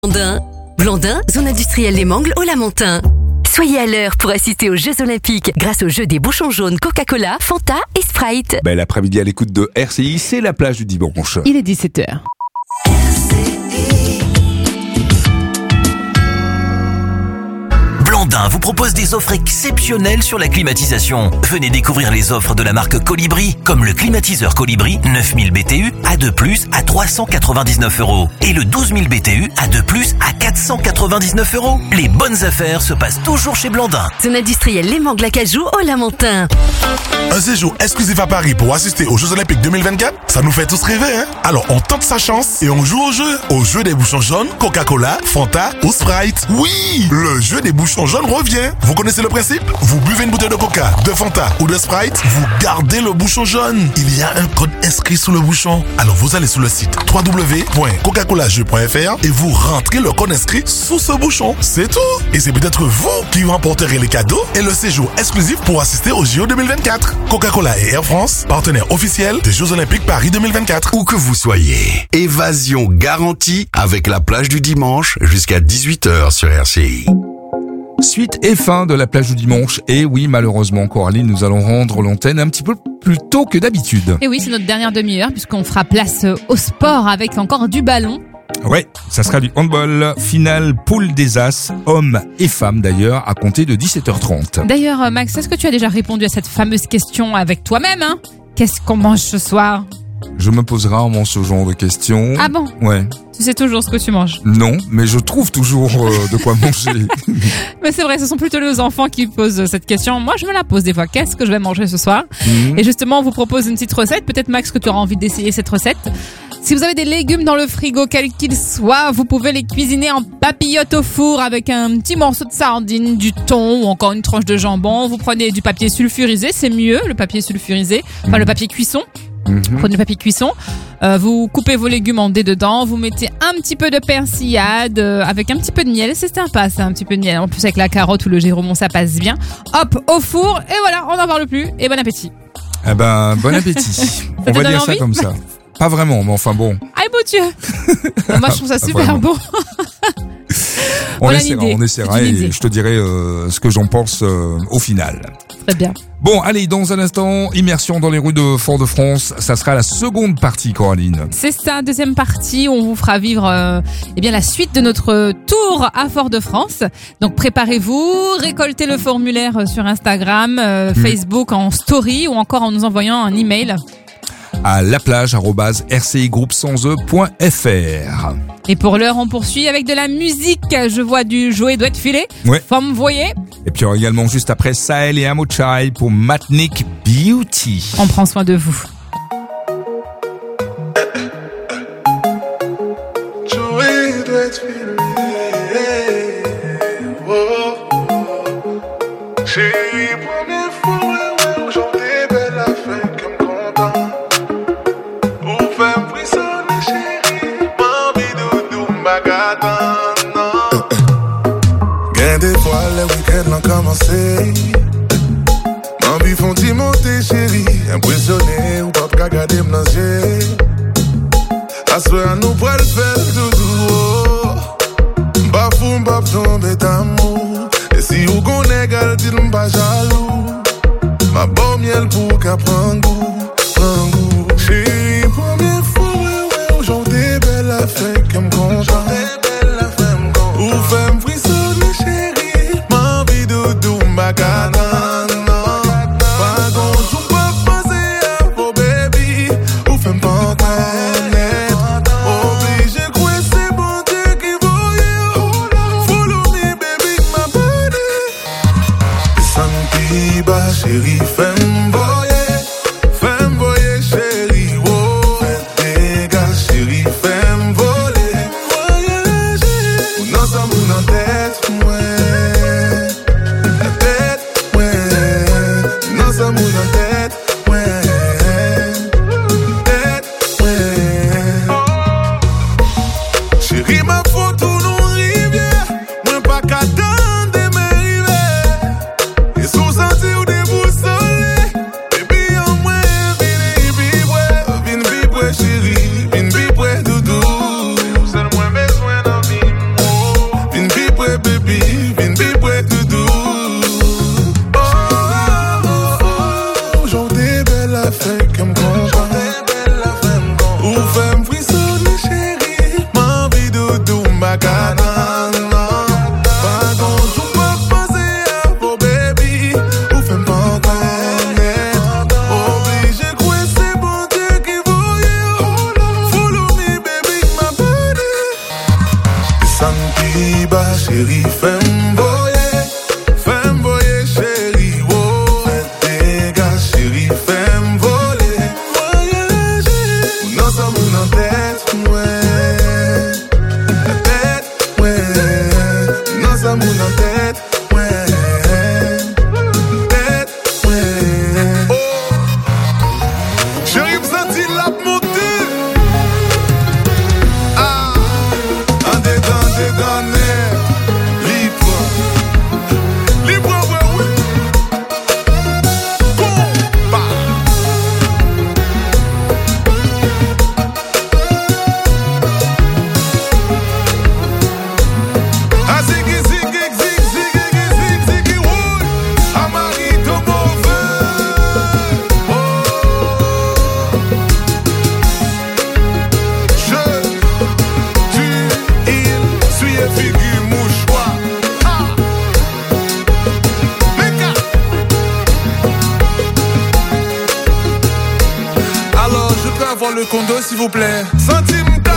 Blandin, zone industrielle Les Mangles au Lamentin. Soyez à l'heure pour assister aux Jeux Olympiques grâce au jeu des bouchons jaunes Coca-Cola, Fanta et Sprite. Bel après-midi à l'écoute de RCI, c'est la plage du dimanche. Il est 17h. Blandin vous propose des offres exceptionnelles sur la climatisation. Venez découvrir les offres de la marque Colibri, comme le climatiseur Colibri 9000 BTU A2+, à 399 € et le 12000 BTU A2+, à 499 €. Les bonnes affaires se passent toujours chez Blandin. Zone industrielle Les Mangles Acajou au Lamentin. Un séjour exclusif à Paris pour assister aux Jeux Olympiques 2024, ça nous fait tous rêver, hein? Alors on tente sa chance et on joue au jeu des bouchons jaunes, Coca-Cola, Fanta ou Sprite. Oui, le jeu des bouchons jaunes revient. Vous connaissez le principe? Vous buvez une bouteille de Coca, de Fanta ou de Sprite, vous gardez le bouchon jaune. Il y a un code inscrit sous le bouchon. Alors vous allez sur le site www.coca-colajeu.fr et vous rentrez le code inscrit sous ce bouchon. C'est tout. Et c'est peut-être vous qui remporterez les cadeaux et le séjour exclusif pour assister aux JO 2024. Coca-Cola et Air France, partenaires officiels des Jeux Olympiques Paris 2024. Où que vous soyez, évasion garantie avec la plage du dimanche jusqu'à 18h sur RCI. Suite et fin de la plage du dimanche. Et oui, malheureusement, Coraline, nous allons rendre l'antenne un petit peu plus tôt que d'habitude. Et oui, c'est notre dernière demi-heure puisqu'on fera place au sport avec encore du ballon. Ouais, ça sera du handball, finale poule des As, hommes et femmes d'ailleurs, à compter de 17h30. D'ailleurs, Max, est-ce que tu as déjà répondu à cette fameuse question avec toi-même, hein? Qu'est-ce qu'on mange ce soir? Je me poserai rarement ce genre de questions. Ah bon? Ouais. Tu sais toujours ce que tu manges? Non, mais je trouve toujours de quoi manger. Mais c'est vrai, ce sont plutôt les enfants qui posent cette question. Moi, je me la pose des fois. Qu'est-ce que je vais manger ce soir? Et justement, on vous propose une petite recette. Peut-être, Max, que tu auras envie d'essayer cette recette. Si vous avez des légumes dans le frigo, quels qu'ils soient, vous pouvez les cuisiner en papillotes au four avec un petit morceau de sardine, du thon ou encore une tranche de jambon. Vous prenez du papier sulfurisé, c'est mieux, le papier sulfurisé. Enfin, le papier cuisson. Prenez le papier cuisson, vous coupez vos légumes en dés dedans, vous mettez un petit peu de persillade avec un petit peu de miel, c'est sympa ça, un petit peu de miel, en plus avec la carotte ou le géromon ça passe bien, hop au four et voilà, on n'en parle plus et bon appétit. Eh ben, bon appétit. On va dire ça comme ça. Pas vraiment, mais enfin bon. Aïe mon Dieu. Moi je trouve ça super bon. On essaiera et je te dirai ce que j'en pense au final. Très bien. Bon, allez, dans un instant, immersion dans les rues de Fort-de-France. Ça sera la seconde partie, Coraline. C'est ça, deuxième partie où on vous fera vivre la suite de notre tour à Fort-de-France. Donc préparez-vous, récoltez le formulaire sur Instagram, Facebook en story ou encore en nous envoyant un email à laplage@rcigroupe100e.fr. Et pour l'heure, on poursuit avec de la musique. Je vois du Joey doit être filé. Ouais. Femme voyez. Et puis il y aura également juste après Sahel et Amochai pour Matnik Beauty. On prend soin de vous. Joey doit être filé. Chérie, première fois, ouais, aujourd'hui, belle affaire comme content. Pour faire frissonner, chérie, mamie doudou, m'agadan. Gain des fois, le week-end l'ont commencé. Mamie font-ils monter, chérie, impressionné ou pas regarder m'nager. À ce moment, nous pourrons le faire doudou. Bafou, m'baf tomber d'amour. Et si vous connaissez, dites-moi pas jaloux. Ma bonne miel pour qu'à prendre goût. Chérie, première fois, ouais, aujourd'hui, belle affaire qui me content. Ou fait me frissonner, chérie. Ma vie doudou, ma gana. Pas gonjou, pas penser à vos baby. Ou fait me pantaner. Obligé, quoi, c'est bon Dieu qui voyait. Follow me, baby, ma body. Santi, ba, chérie, fais-moi. Santi ba chéri femboye chéri wo fais dégâts chéri femboye non ça mon en tête non ça mon en tête chéri me senti la montée libre, ouais, oui. Combat. Ah, ziggy, oui. Ah, Marie, de mauvais. Oh. Je, tu, il, suis et figure mouchoir. Alors, je peux avoir le condo, s'il vous plaît. Centimta.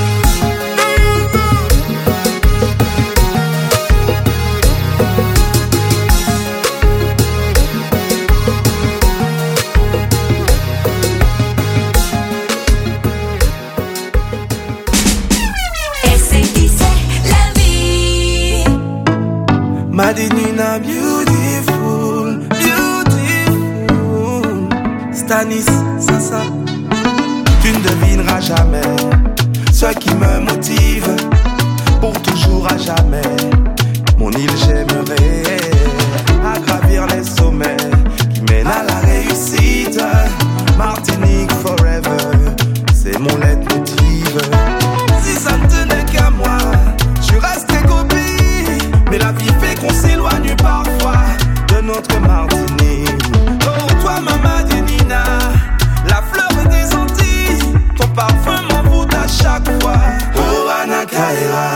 Madinina beautiful, beautiful. Stanis, ça. Tu ne devineras jamais ce qui me motive pour toujours à jamais. Mon île, j'aimerais à gravir les sommets qui mènent à la réussite. Martinique forever, c'est mon leitmotiv. Si ça ne tenait qu'à moi, je restais copie. Mais la vie fait qu'on s'éloigne parfois de notre Martinique. Oh, toi, ma Madinina, la fleur des Antilles, ton parfum m'envoûte à chaque fois. Oh, Anakaira,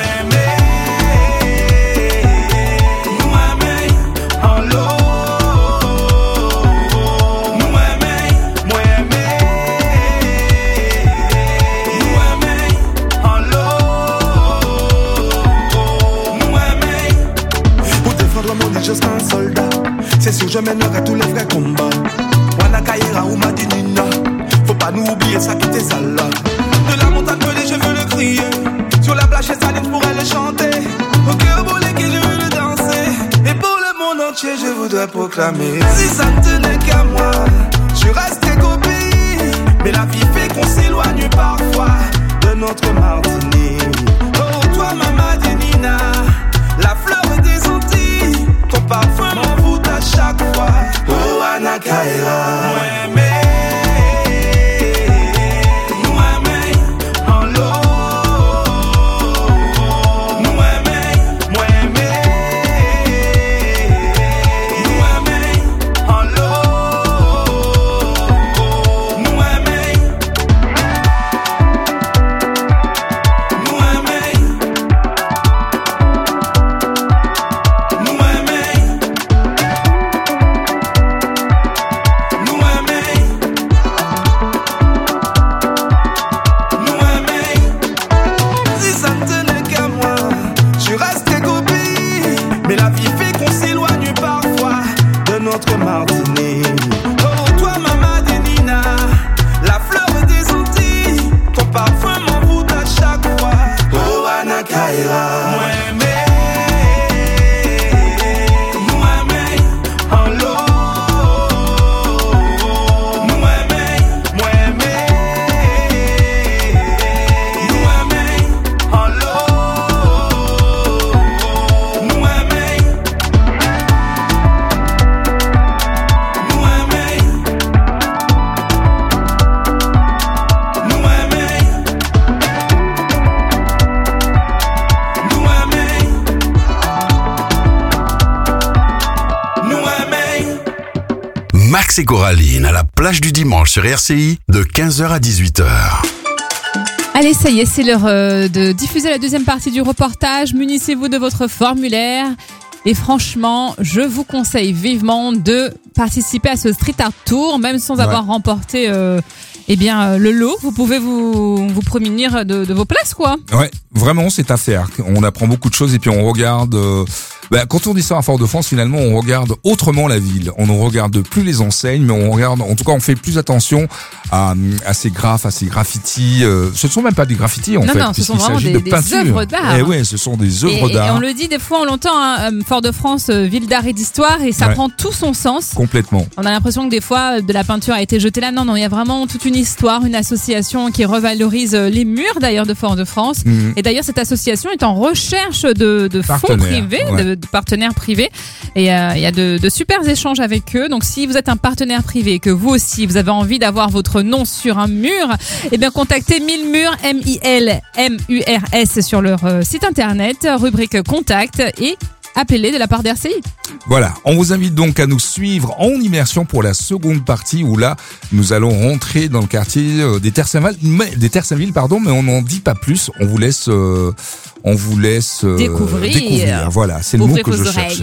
jusqu'un soldat, c'est sûr je mènerai tous les vrais combats. Wanakaira ou Madinina, faut pas nous oublier ça qui était sale là. de la montagne pelée, je veux le crier. Sur la plage, saline, je pourrais le chanter. Au cœur brûlé, que je veux le danser. Et pour le monde entier, je voudrais proclamer. Si ça ne tenait qu'à moi, je restais copie. Mais la vie fait qu'on s'éloigne parfois de notre Martinique. Oh, toi, ma Madinina, la fleur des Antilles, ton parfum m'envoûte à chaque fois. Oh, Anakaira, notre Martinique. Oh, toi, ma Madinina, la fleur des Antilles, ton parfum m'envoûte à chaque fois. Oh, Anakaira, Max et Coraline à la plage du dimanche sur RCI de 15h à 18h. Allez, ça y est, c'est l'heure de diffuser la deuxième partie du reportage. Munissez-vous de votre formulaire. Et franchement, je vous conseille vivement de participer à ce Street Art Tour, même sans avoir remporté eh bien, le lot, vous pouvez vous prémunir de vos places, quoi. Ouais, vraiment, c'est à faire. On apprend beaucoup de choses et puis on regarde... quand on dit ça à Fort-de-France, finalement, on regarde autrement la ville. On ne regarde plus les enseignes, mais on regarde, en tout cas, on fait plus attention à ces graphes, à ces graffitis. Ce ne sont même pas des graffitis, en fait. Non, ce sont vraiment des œuvres d'art. Et ouais, ce sont des œuvres d'art. Et on le dit, des fois, on l'entend, hein, Fort-de-France, ville d'art et d'histoire, et ça prend tout son sens. Complètement. On a l'impression que des fois, de la peinture a été jetée là. Non, il y a vraiment toute une histoire, une association qui revalorise les murs, d'ailleurs, de Fort-de-France. Et d'ailleurs, cette association est en recherche de fonds privés, de partenaires privés, et il y a de super échanges avec eux. Donc si vous êtes un partenaire privé, que vous aussi vous avez envie d'avoir votre nom sur un mur, eh bien contactez 1000 murs, MILMURS sur leur site internet, rubrique contact, et appelez de la part d'RCI. Voilà, on vous invite donc à nous suivre en immersion pour la seconde partie où là, nous allons rentrer dans le quartier des Terre-Saint-Ville, mais on n'en dit pas plus. On vous laisse découvrir. Voilà, c'est le mot que je cherche.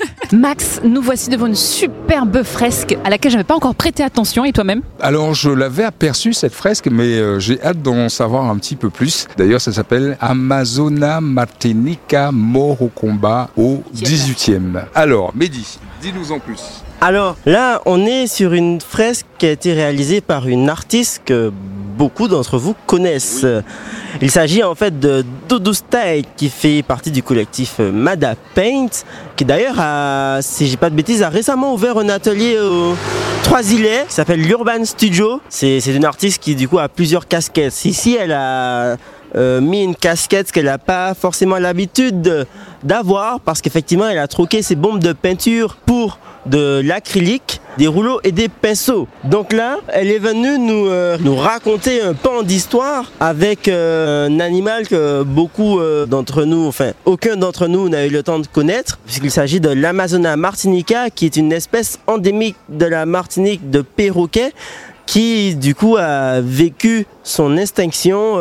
Max, nous voici devant une superbe fresque à laquelle je n'avais pas encore prêté attention, et toi-même? Alors, je l'avais aperçue, cette fresque, mais j'ai hâte d'en savoir un petit peu plus. D'ailleurs, ça s'appelle Amazona Martinica Mort au combat au 18e. Alors, Mehdi, dis-nous en plus. Alors là, on est sur une fresque qui a été réalisée par une artiste que beaucoup d'entre vous connaissent. Oui. Il s'agit en fait de Dodo Style, qui fait partie du collectif Mada Paint, qui d'ailleurs si j'ai pas de bêtises, a récemment ouvert un atelier aux Trois-Îlets qui s'appelle l'Urban Studio. C'est une artiste qui du coup a plusieurs casquettes. Ici, elle a mis une casquette qu'elle n'a pas forcément l'habitude d'avoir, parce qu'effectivement elle a troqué ses bombes de peinture pour de l'acrylique, des rouleaux et des pinceaux. Donc là, elle est venue nous raconter un pan d'histoire avec un animal que beaucoup d'entre nous, enfin aucun d'entre nous n'a eu le temps de connaître, puisqu'il s'agit de l'Amazona martinica, qui est une espèce endémique de la Martinique de perroquet, qui du coup a vécu son extinction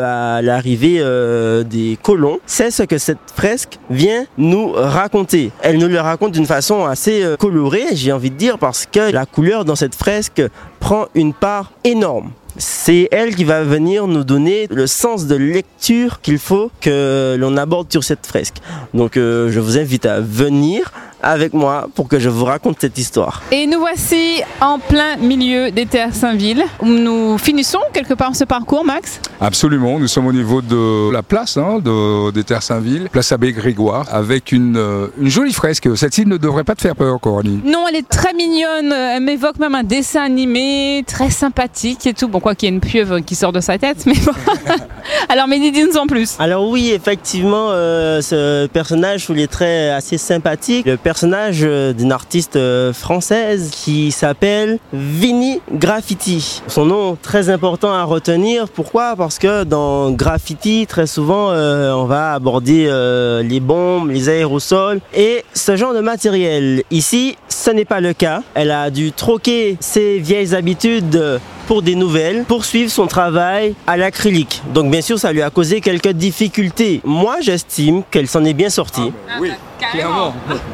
à l'arrivée des colons. C'est ce que cette fresque vient nous raconter. Elle nous le raconte d'une façon assez colorée, j'ai envie de dire, parce que la couleur dans cette fresque prend une part énorme. C'est elle qui va venir nous donner le sens de lecture qu'il faut que l'on aborde sur cette fresque. Donc je vous invite à venir avec moi pour que je vous raconte cette histoire. Et nous voici en plein milieu des Terre-Saint-Ville, où nous finissons quelque part ce parcours, Max. Absolument, nous sommes au niveau de la place des Terre-Saint-Ville, place Abbé Grégoire, avec une jolie fresque. Celle-ci ne devrait pas te faire peur, Coralie. Non, elle est très mignonne, elle m'évoque même un dessin animé, très sympathique et tout. Bon, quoi qu'il y ait une pieuvre qui sort de sa tête, mais bon. Alors, Mehdi, dis-nous en plus. Alors oui, effectivement, ce personnage sous les traits assez sympathiques, le personnage d'une artiste française qui s'appelle Vinnie Graffiti. Son nom très important à retenir. Pourquoi? Parce que dans Graffiti, très souvent, on va aborder les bombes, les aérosols et ce genre de matériel. Ici, ce n'est pas le cas. Elle a dû troquer ses vieilles habitudes pour des nouvelles, poursuivre son travail à l'acrylique. Donc bien sûr, ça lui a causé quelques difficultés. Moi, j'estime qu'elle s'en est bien sortie. Oui, clairement.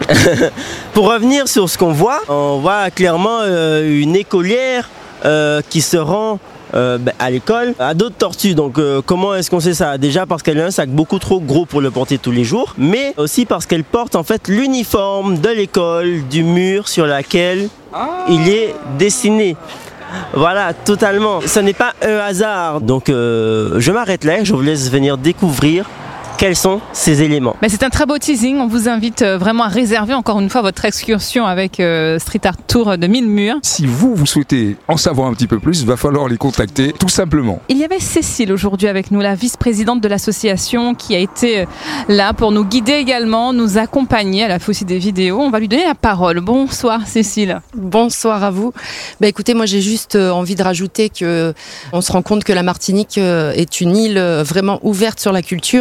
Pour revenir sur ce qu'on voit, on voit clairement une écolière qui se rend à l'école à d'autres tortues. Donc comment est-ce qu'on sait ça? Déjà parce qu'elle a un sac beaucoup trop gros pour le porter tous les jours, mais aussi parce qu'elle porte en fait l'uniforme de l'école, du mur sur lequel il est dessiné. Voilà, totalement. Ce n'est pas un hasard. Donc je m'arrête là, je vous laisse venir découvrir quels sont ces éléments. Mais c'est un très beau teasing. On vous invite vraiment à réserver encore une fois votre excursion avec Street Art Tour de 1000 murs. Si vous souhaitez en savoir un petit peu plus, il va falloir les contacter tout simplement. Il y avait Cécile aujourd'hui avec nous, la vice-présidente de l'association, qui a été là pour nous guider également, nous accompagner. Elle a fait aussi des vidéos. On va lui donner la parole. Bonsoir Cécile. Bonsoir à vous. Écoutez, moi j'ai juste envie de rajouter qu'on se rend compte que la Martinique est une île vraiment ouverte sur la culture. Donc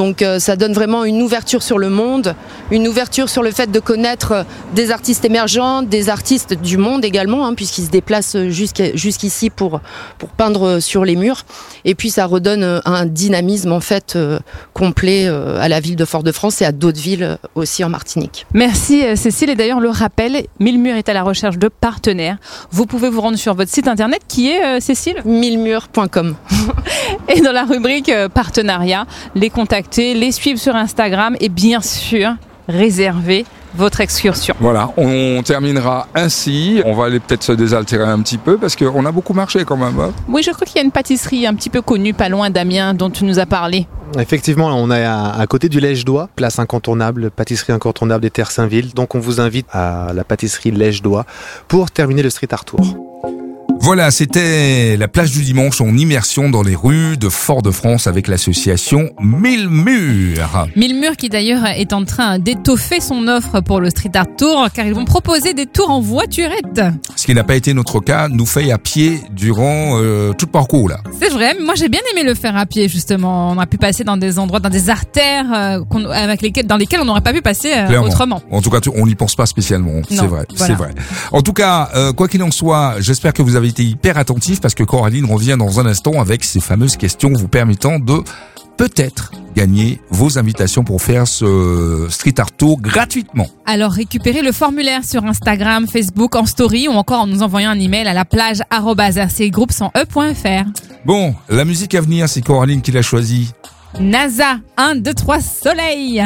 Donc ça donne vraiment une ouverture sur le monde, une ouverture sur le fait de connaître des artistes émergents, des artistes du monde également, puisqu'ils se déplacent jusqu'ici pour peindre sur les murs. Et puis ça redonne un dynamisme en fait complet à la ville de Fort-de-France et à d'autres villes aussi en Martinique. Merci Cécile. Et d'ailleurs, le rappel, Millemur est à la recherche de partenaires. Vous pouvez vous rendre sur votre site internet qui est, Cécile ? millemur.com. Et dans la rubrique partenariat, les contacter, les suivre sur Instagram et bien sûr, réserver votre excursion. Voilà, on terminera ainsi. On va aller peut-être se désaltérer un petit peu parce qu'on a beaucoup marché quand même. Oui, je crois qu'il y a une pâtisserie un petit peu connue, pas loin d'Amiens, dont tu nous as parlé. Effectivement, on est à côté du Lège-d'Oie, place incontournable, pâtisserie incontournable des Terres Saint-Ville. Donc on vous invite à la pâtisserie Lège-d'Oie pour terminer le street art tour. Voilà, c'était la plage du dimanche en immersion dans les rues de Fort-de-France avec l'association Millemur. Millemur qui d'ailleurs est en train d'étoffer son offre pour le Street Art Tour car ils vont proposer des tours en voiturette. Ce qui n'a pas été notre cas, nous fait à pied durant tout le parcours là. C'est vrai, mais moi j'ai bien aimé le faire à pied justement. On a pu passer dans des endroits, dans des artères dans lesquelles on n'aurait pas pu passer autrement. En tout cas, on n'y pense pas spécialement. Non, c'est vrai, voilà. C'est vrai. En tout cas, quoi qu'il en soit, j'espère que vous avez été hyper attentifs parce que Coraline revient dans un instant avec ces fameuses questions vous permettant de peut-être gagner vos invitations pour faire ce Street Art Tour gratuitement. Alors récupérez le formulaire sur Instagram, Facebook, en story ou encore en nous envoyant un email à la plage@rcgroupe100e.fr. Bon, la musique à venir, c'est Coraline qui l'a choisie. NASA, 1, 2, 3, soleil.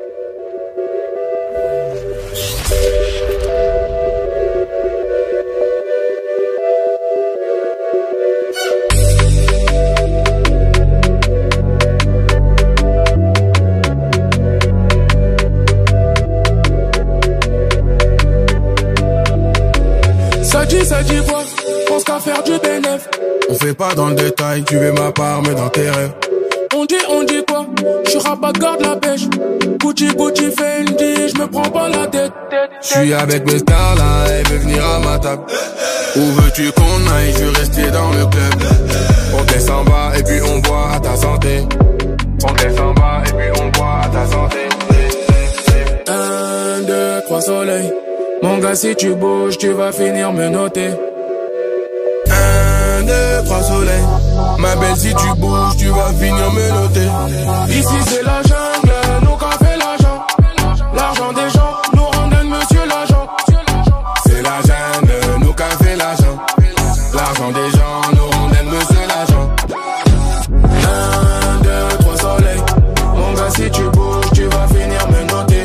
Ça dit quoi? Pense qu'à faire du bénéf. On fait pas dans le détail, tu veux ma part, mais dans tes rêves. On dit quoi? J'suis rabat de garde la pêche. Gucci, Fendi, j'me prends pas la tête. J'suis avec mes stars là, elle veut venir à ma table. Où veux-tu qu'on aille? J'veux rester dans le club. On descend bas et puis on boit à ta santé. On descend bas et puis on boit à ta santé. 1, 2, 3 soleils. Mon gars, si tu bouges, tu vas finir me noter. 1, 2, 3 soleils. Ma belle, si tu bouges, tu vas finir me noter. Ici, c'est la jungle, nous qu'a fait l'argent. L'argent des gens, nous rendent monsieur l'agent. C'est la jungle, nous qu'a fait l'argent. L'argent des gens, nous rendent monsieur l'agent. 1, 2, 3 soleils. Mon gars, si tu bouges, tu vas finir me noter.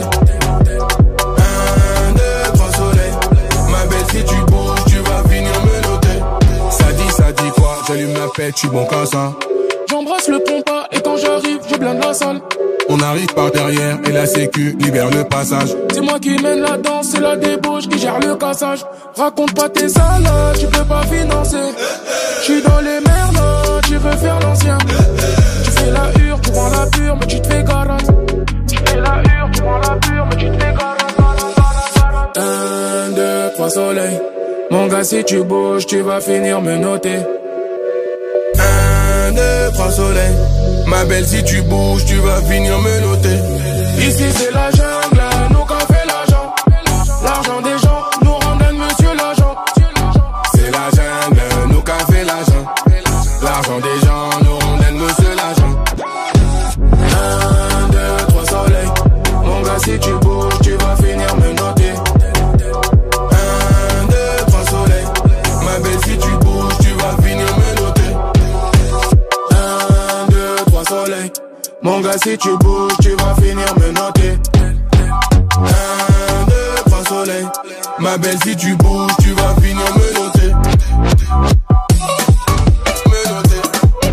Si tu bouges, tu vas finir me noter. Ça dit quoi? J'allume la pète, j'suis bon qu'à ça. J'embrasse le pompa et quand j'arrive, je blinde la salle. On arrive par derrière et la sécu libère le passage. C'est moi qui mène la danse, c'est la débauche qui gère le cassage. Raconte pas tes salades, tu peux pas financer. J'suis dans les merdes, tu veux faire l'ancien. Tu fais la hure, tu prends la pure, mais tu te fais garate. Tu fais la hure, tu prends la pure, mais tu te fais garate. 1, 2, 3 soleils. Mon gars, si tu bouges, tu vas finir me noter. 1, 2, 3 soleils. Ma belle, si tu bouges, tu vas finir me noter. Ici, c'est la jungle, nous qu'a fait l'argent. L'argent des gens, nous rendent monsieur l'agent. C'est la jungle, nous qu'a fait l'argent. L'argent des gens, nous rendent monsieur l'agent. 1, 2, 3 soleils. Mon gars, si tu bouges, tu vas finir me noter. Si tu bouges, tu vas finir me noter. 1, 2, 3 soleils. Mon gars, si tu bouges, tu vas finir me noter. 1, 2, 3 soleils. Ma belle, si tu bouges, tu vas finir me noter. Me noter.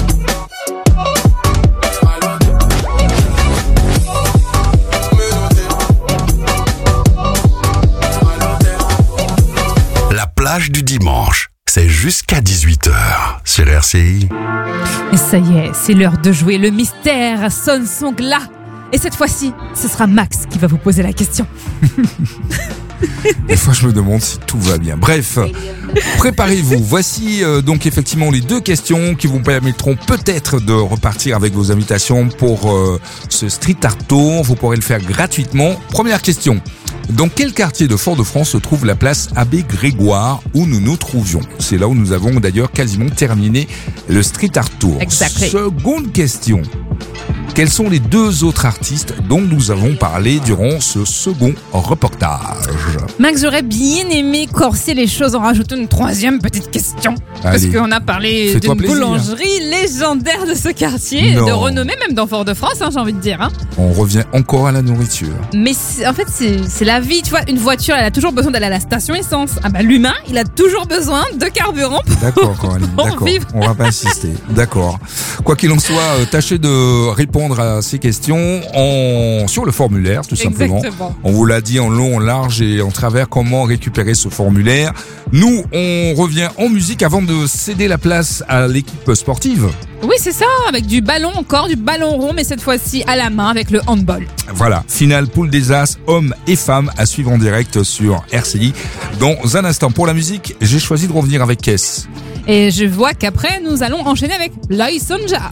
La plage du dimanche. C'est jusqu'à 18h sur RCI. Et ça y est, c'est l'heure de jouer. Le mystère sonne son glas. Et cette fois-ci, ce sera Max qui va vous poser la question. Des fois, je me demande si tout va bien. Bref, préparez-vous. Voici donc effectivement les 2 questions qui vous permettront peut-être de repartir avec vos invitations pour ce Street Art Tour. Vous pourrez le faire gratuitement. Première question. Dans quel quartier de Fort-de-France se trouve la place Abbé Grégoire où nous nous trouvions? C'est là où nous avons d'ailleurs quasiment terminé le Street Art Tour. Exactly. Seconde question. Quels sont les 2 autres artistes dont nous avons parlé durant ce second reportage? Max, j'aurais bien aimé corser les choses en rajoutant une 3e petite question. Parce Allez. qu'on a parlé Fais-toi d'une plaisir. boulangerie légendaire de ce quartier, Non. de renommée même dans Fort-de-France, j'ai envie de dire. Hein. On revient encore à la nourriture. Mais en fait, c'est la vie, tu vois. Une voiture, elle a toujours besoin d'aller à la station essence. Ah bah l'humain, il a toujours besoin de carburant D'accord, Coralie, pour d'accord. vivre. On va pas insister. D'accord. Quoi qu'il en soit, tâchez de répondre à ces questions sur le formulaire, tout simplement. Exactement. On vous l'a dit en long, en large et en travers comment récupérer ce formulaire. Nous, on revient en musique avant de céder la place à l'équipe sportive. Oui, c'est ça, avec du ballon encore, du ballon rond, mais cette fois-ci à la main avec le handball. Voilà, finale poule des As, hommes et femmes à suivre en direct sur RCI. Dans un instant, pour la musique, j'ai choisi de revenir avec Kess. Et je vois qu'après, nous allons enchaîner avec Laïsonja.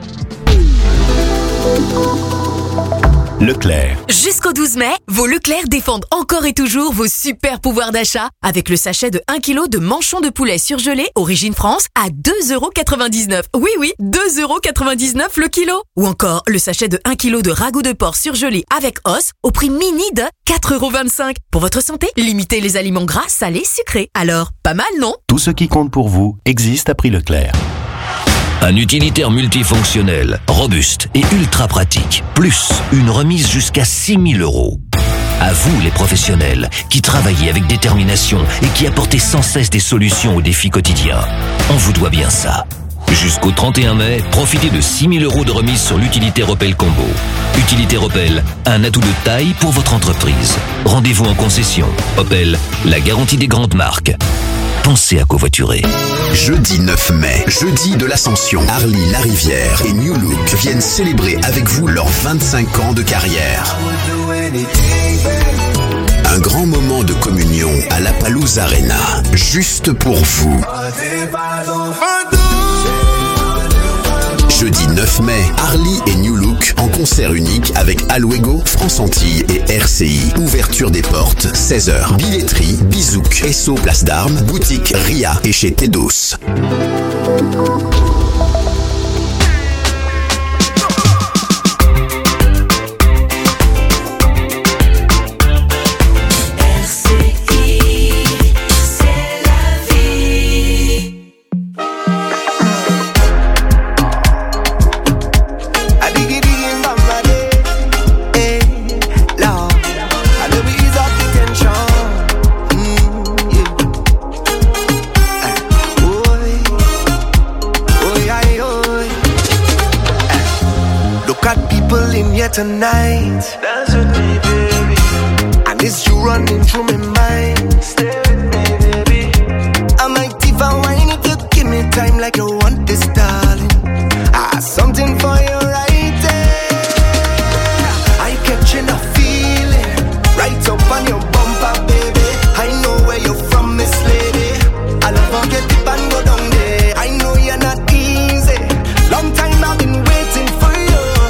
Leclerc. Jusqu'au 12 mai, vos Leclerc défendent encore et toujours vos super pouvoirs d'achat avec le sachet de 1 kg de manchons de poulet surgelés Origine France à 2,99 €. Oui, 2,99 € le kilo. Ou encore le sachet de 1 kg de ragoût de porc surgelé avec os au prix mini de 4,25 €. Pour votre santé, limitez les aliments gras, salés, sucrés. Alors, pas mal, non? Tout ce qui compte pour vous existe à prix Leclerc. Un utilitaire multifonctionnel, robuste et ultra pratique. Plus une remise jusqu'à 6 000 €. À vous les professionnels, qui travaillez avec détermination et qui apportez sans cesse des solutions aux défis quotidiens. On vous doit bien ça. Jusqu'au 31 mai, profitez de 6 000 € de remise sur l'utilitaire Opel Combo. Utilitaire Opel, un atout de taille pour votre entreprise. Rendez-vous en concession. Opel, la garantie des grandes marques. Pensez à covoiturer. Jeudi 9 mai, jeudi de l'Ascension, Harley Larivière et New Look viennent célébrer avec vous leurs 25 ans de carrière. Un grand moment de communion à la Palouse Arena, juste pour vous. Jeudi 9 mai, Harley et New Look en concert unique avec Aluego, France Antilles et RCI. Ouverture des portes, 16h. Billetterie, Bizouk, Esso Place d'Armes, boutique Ria et chez Tedos. Tonight, dance with me, baby. And it's you running through my mind. Stay with me, baby. I might even whine if you give me time like you want this, darling. I have something for you right there. I catching a feeling right up on your bumper, baby. I know where you're from, Miss Lady. I'll never get deep and go down there. I know you're not easy. Long time I've been waiting for you.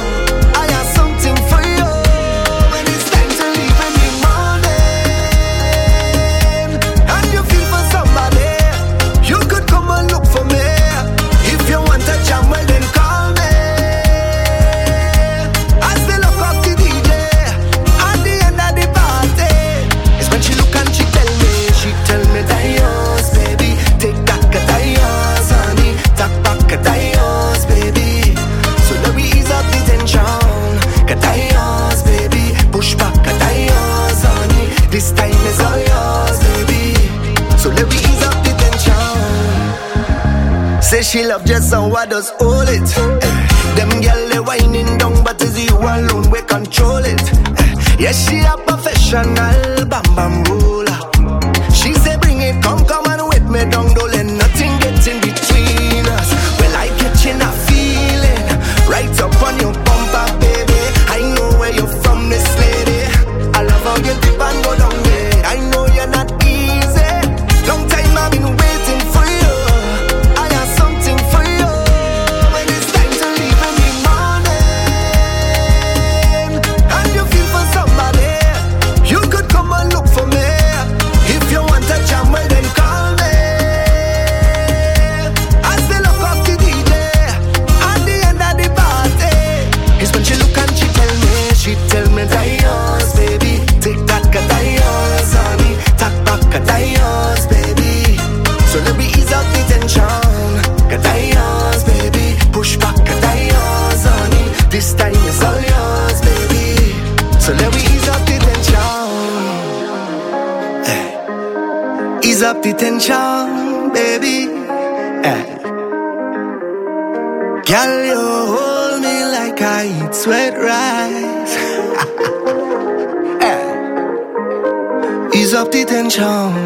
This time is all yours, baby. So let me ease up the tension. Say she love just how I does hold it. Them girl they whining down, but it's you alone we control it. Yes, she a professional bam bam roller. She say bring it, come and wet me down. Don't let nothing get in between us. Well, I catching a feeling right up on your bumper, baby. I know where you're from, this lady. I love how you dip and go down there. I know Ease up the tension, baby. Girl, you hold me like I eat sweat rice. Ease up the tension.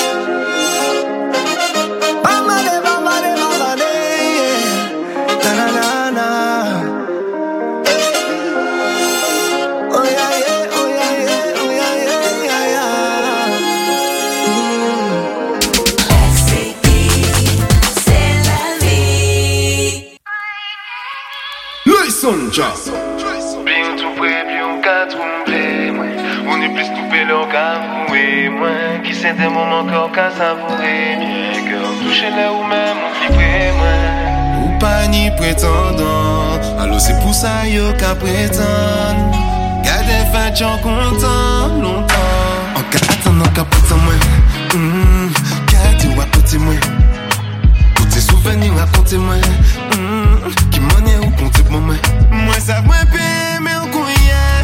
Bien tout près, puis on qu'a trompé, moi. On est plus tout fait l'or qu'à vouer, moi. Qui c'est des moments encore qu'à savourer, mieux cœur toucher là ou même on flipper, moi. Ou pas ni prétendant, alors c'est pour ça yo qu'à prétendre. Gardez fait j'en content longtemps. En cas attendant qu'à prétendre moi. Gardez ou à côté moi. Pour tes souvenirs racontez-moi. Qui m'en est ou comptez pour moi. Moi ça moi paie mais on connaît.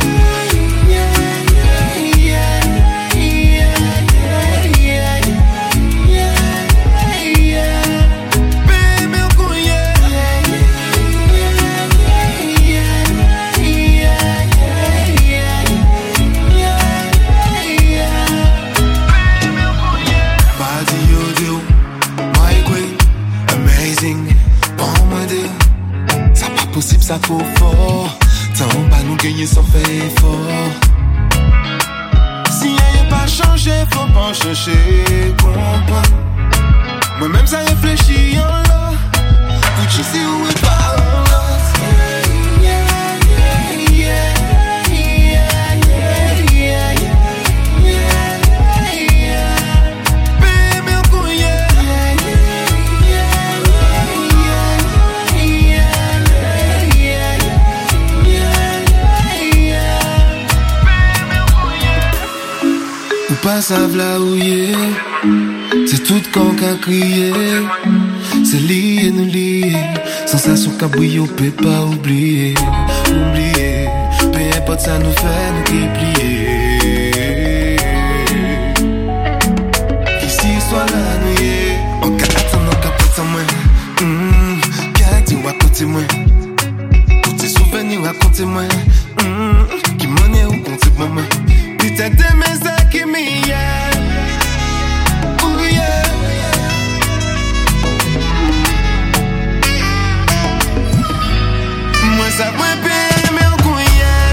Possible ça trop fort. Tant pas nous gagner sans faire effort. Si y'a pas changé, faut pas chercher. Comprends. Moi-même ça réfléchit en là. Pour que je sais où est pas en là. Pas savent là où y est. C'est tout quand qu'a crié. C'est lié, nous lié. Sensation qu'a bouillé, on peut pas oublier. Oublier. Peu importe ça nous fait nous déplier. Qu'ici soit là nous y est. En cas attendant qu'à porter moi. Qu'à dire à côté moi. Pour tes souvenirs racontez-moi. Qui m'en est ou comptez pour moi. Peut-être de mes acquis meilleurs. Oh yeah. Moi ça va bien mais on connaît.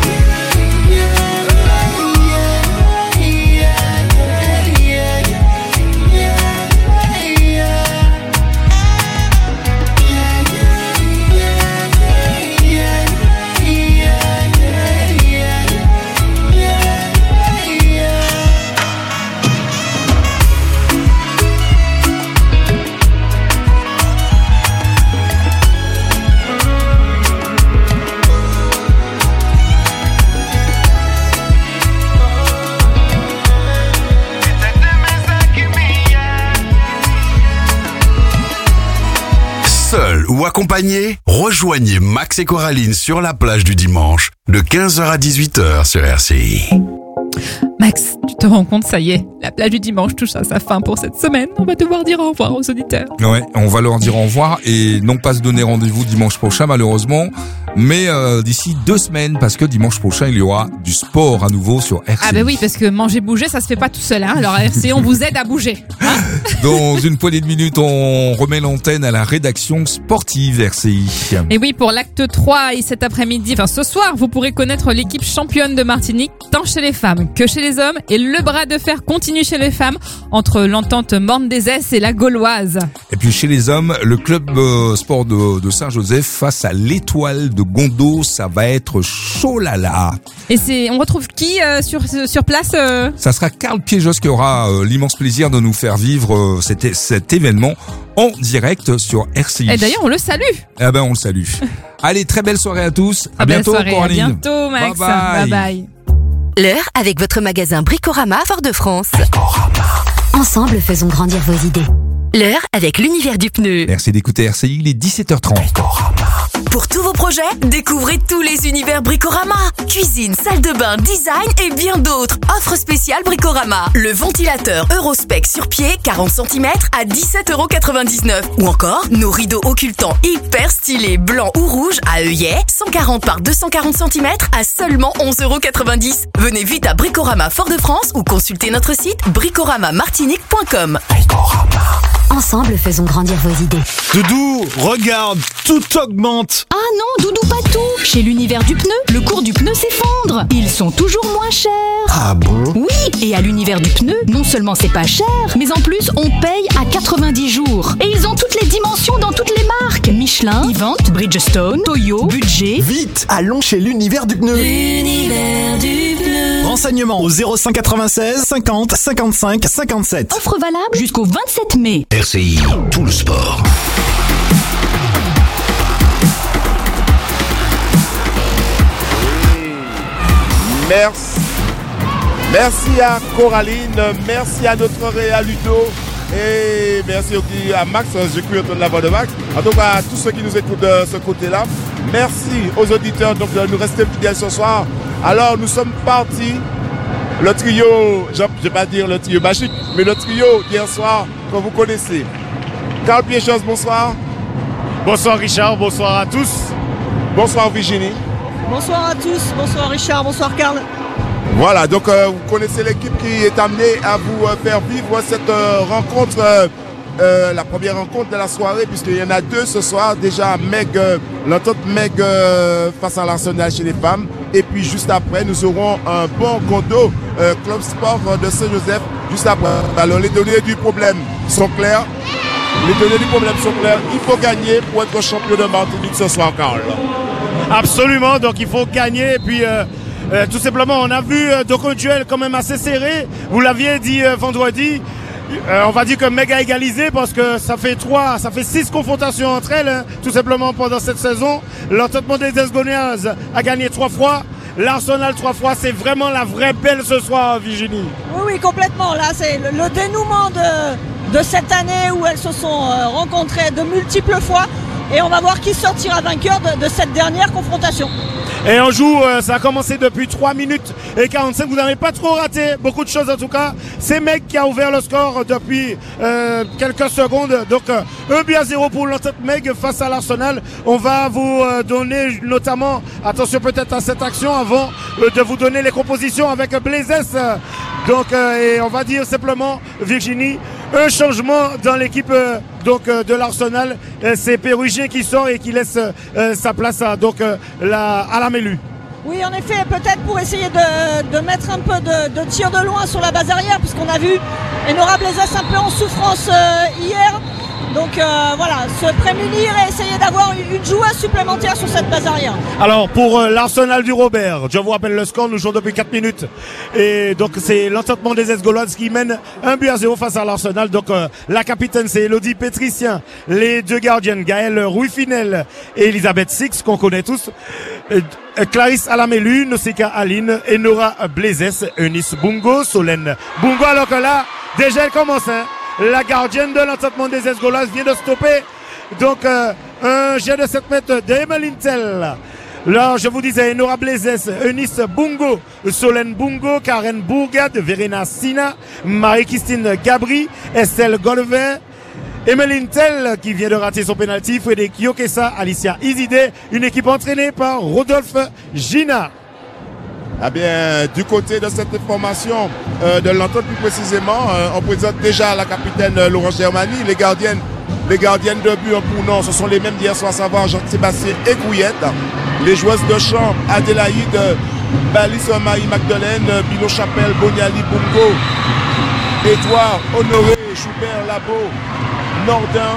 Seul ou accompagné, rejoignez Max et Coraline sur la plage du dimanche de 15h à 18h sur RCI. Max, tu te rends compte, ça y est, la plage du dimanche touche à sa fin pour cette semaine. On va devoir dire au revoir aux auditeurs. Ouais, on va leur dire au revoir et non pas se donner rendez-vous dimanche prochain malheureusement, mais d'ici 2 semaines parce que dimanche prochain il y aura du sport à nouveau sur RCI. Ah ben oui, parce que manger, bouger, ça se fait pas tout seul. Hein. Alors RCI, on vous aide à bouger. Hein. Dans une poignée de minutes, on remet l'antenne à la rédaction sportive RCI. Et oui, pour l'acte 3 et cet après-midi, enfin ce soir, vous pourrez connaître l'équipe championne de Martinique, tant chez les femmes que chez les hommes, et le bras de fer continue chez les femmes entre l'entente Morne des Esses et la Gauloise. Et puis chez les hommes, le club sport de Saint-Joseph face à l'Étoile de Gondo, ça va être chaud là là. Et on retrouve qui sur place Ça sera Carl Piéjos qui aura l'immense plaisir de nous faire vivre cet événement en direct sur RCI. Et d'ailleurs, on le salue. Eh ben, on le salue. Allez, très belle soirée à tous. À bientôt, Coraline. À bientôt, Max. Bye bye. Bye bye. L'heure avec votre magasin Bricorama Fort-de-France. Ensemble, faisons grandir vos idées. L'heure avec l'univers du pneu. Merci d'écouter RCI, il est 17h30. Pour tous vos projets, découvrez tous les univers Bricorama. Cuisine, salle de bain, design et bien d'autres. Offre spéciale Bricorama. Le ventilateur Eurospec sur pied, 40 cm à 17,99 €. Ou encore, nos rideaux occultants hyper stylés, blancs ou rouges à œillets, 140 par 240 cm à seulement 11,90 €. Venez vite à Bricorama Fort-de-France ou consultez notre site bricoramamartinique.com. Ensemble, faisons grandir vos idées. Doudou, regarde, tout augmente. Ah non, Doudou, pas tout. Chez l'univers du pneu, le cours du pneu s'effondre. Ils sont toujours moins chers. Ah bon? Oui, et à l'univers du pneu, non seulement c'est pas cher, mais en plus on paye à 90 jours. Et ils ont toutes les dimensions dans toutes les marques. Michelin, Event, Bridgestone, Toyo, Budget. Vite, allons chez l'univers du pneu. L'univers du pneu. Renseignements au 05 96 50 55 57. Offre valable jusqu'au 27 mai. RCI, tout le sport. Merci à Coraline, merci à notre Réa Ludo et merci aussi à Max, j'ai cru entendre la voix de Max. En tout cas, à tous ceux qui nous écoutent de ce côté-là. Merci aux auditeurs donc, de nous rester fidèles ce soir. Alors, nous sommes partis. Le trio, je ne vais pas dire le trio magique, mais le trio d'hier soir que vous connaissez. Carl Piechos, bonsoir. Bonsoir Richard, bonsoir à tous. Bonsoir Virginie. Bonsoir à tous, bonsoir Richard, bonsoir Carl. Voilà, donc vous connaissez l'équipe qui est amenée à vous faire vivre cette rencontre, la première rencontre de la soirée, puisqu'il y en a deux ce soir. Déjà, l'entente Meg face à l'Arsenal chez les femmes. Et puis juste après, nous aurons un bon condo, Club Sport de Saint-Joseph, juste après. Alors les données du problème sont claires. Les données du problème sont claires. Il faut gagner pour être champion de Martinique ce soir, Carl. Absolument, donc il faut gagner. Et puis tout simplement, on a vu donc un duel quand même assez serré. Vous l'aviez dit vendredi. On va dire que Meg a égalisé parce que ça fait 6 confrontations entre elles, hein, tout simplement pendant cette saison. L'entente des Esgoniennes a gagné 3 fois. L'Arsenal 3 fois, c'est vraiment la vraie belle ce soir, Virginie. Oui, complètement. Là, c'est le dénouement de cette année où elles se sont rencontrées de multiples fois. Et on va voir qui sortira vainqueur de cette dernière confrontation. Et on joue, ça a commencé depuis 3 minutes et 45, vous n'avez pas trop raté, beaucoup de choses en tout cas. C'est Meg qui a ouvert le score depuis quelques secondes, donc 1-0 pour l'entente Meg face à l'Arsenal. On va vous donner notamment, attention peut-être à cette action avant de vous donner les compositions avec Blaisès. Donc et on va dire simplement, Virginie, un changement dans l'équipe de l'Arsenal. C'est Pérugien qui sort et qui laisse sa place à la Mélu. Oui, en effet, peut-être pour essayer de mettre un peu de tir de loin sur la base arrière, puisqu'on a vu Enora Blaisès un peu en souffrance hier. Donc voilà, se prémunir et essayer d'avoir une joueuse supplémentaire sur cette base arrière. Alors pour l'Arsenal du Robert, je vous rappelle le score, nous jouons depuis 4 minutes. Et donc c'est l'entente des Gauloises qui mène 1-0 face à l'Arsenal. Donc la capitaine c'est Elodie Pétricien, les deux gardiennes Gaëlle Rouy-Finel et Elisabeth Six qu'on connaît tous. Clarisse Alamelu, Nosika Aline, Enora Blaisès, Eunice Bungo, Solène Bungo. Alors que là, déjà elle commence, hein. La gardienne de l'entente des Gauloises vient de stopper. Donc un jet de 7 mètres d'Emeline Tell. Là, je vous disais, Enora Blaisès, Eunice Bungo, Solène Bungo, Karen Bourgade, Verena Sina, Marie-Christine Gabri, Estelle Golvet, Emeline Tell qui vient de rater son pénalty, Frédéric Yokessa, Alicia Izide, une équipe entraînée par Rodolphe Gina. Eh bien, du côté de cette formation de l'entente plus précisément, on présente déjà la capitaine Laurent Germani, les gardiennes de but pour non, ce sont les mêmes d'hier soir, à savoir Jean-Sébastien et Gouillette, les joueuses de champ Adélaïde, Balis Marie-Magdeleine, Bilo Chapelle, Boniali Bungo, Édouard Honoré, Schubert Labo, Nordin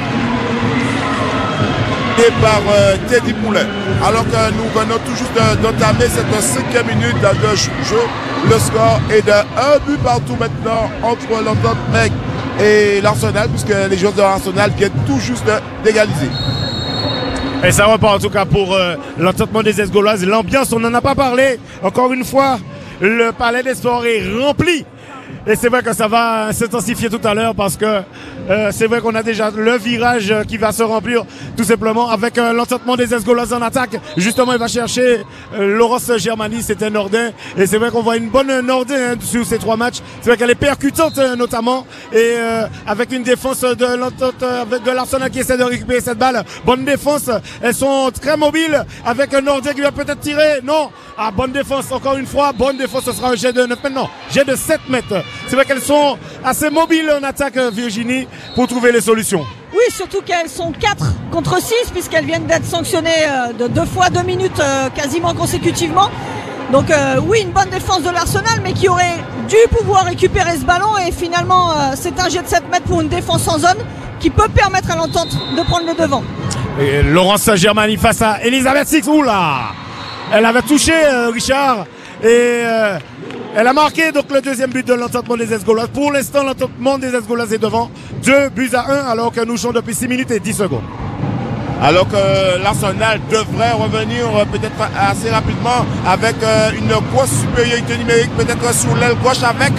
et par Teddy Poulet. Alors que nous venons tout juste d'entamer cette 5e minute de jeu, le score est de 1 but partout maintenant entre l'entente Meg et l'Arsenal, puisque les joueurs de l'Arsenal viennent tout juste d'égaliser. Et ça repart en tout cas pour l'entente des Gauloises. L'ambiance, on n'en a pas parlé. Encore une fois, le Palais des Sports est rempli Et c'est vrai que ça va s'intensifier tout à l'heure parce que c'est vrai qu'on a déjà le virage qui va se remplir tout simplement avec l'entêtement des Esgolas en attaque. Justement, il va chercher Laurence Germani, c'était Nordin. Et c'est vrai qu'on voit une bonne Nordin sur ces 3 matchs. C'est vrai qu'elle est percutante notamment. Et avec une défense de l'entente avec de l'Arsenal qui essaie de récupérer cette balle. Bonne défense. Elles sont très mobiles avec Nordin qui va peut-être tirer. Non. Ah, bonne défense. Encore une fois, bonne défense. Ce sera un jet de 9 mètres. Non, jet de 7 mètres. C'est vrai qu'elles sont assez mobiles en attaque, Virginie, pour trouver les solutions. Oui, surtout qu'elles sont 4 contre 6 puisqu'elles viennent d'être sanctionnées de 2 fois 2 minutes quasiment consécutivement. Donc oui, une bonne défense de l'Arsenal, mais qui aurait dû pouvoir récupérer ce ballon. Et finalement, c'est un jet de 7 mètres pour une défense en zone qui peut permettre à l'entente de prendre le devant. Et Laurence Germani face à Elisabeth Six. Oula, elle avait touché Richard et elle a marqué donc le deuxième but de l'entêtement des Esgolas. Pour l'instant, l'entêtement des Esgolas est devant 2-1 alors que nous jouons depuis 6 minutes et 10 secondes. Alors que l'Arsenal devrait revenir peut-être assez rapidement avec une grosse supériorité numérique, peut-être sur l'aile gauche avec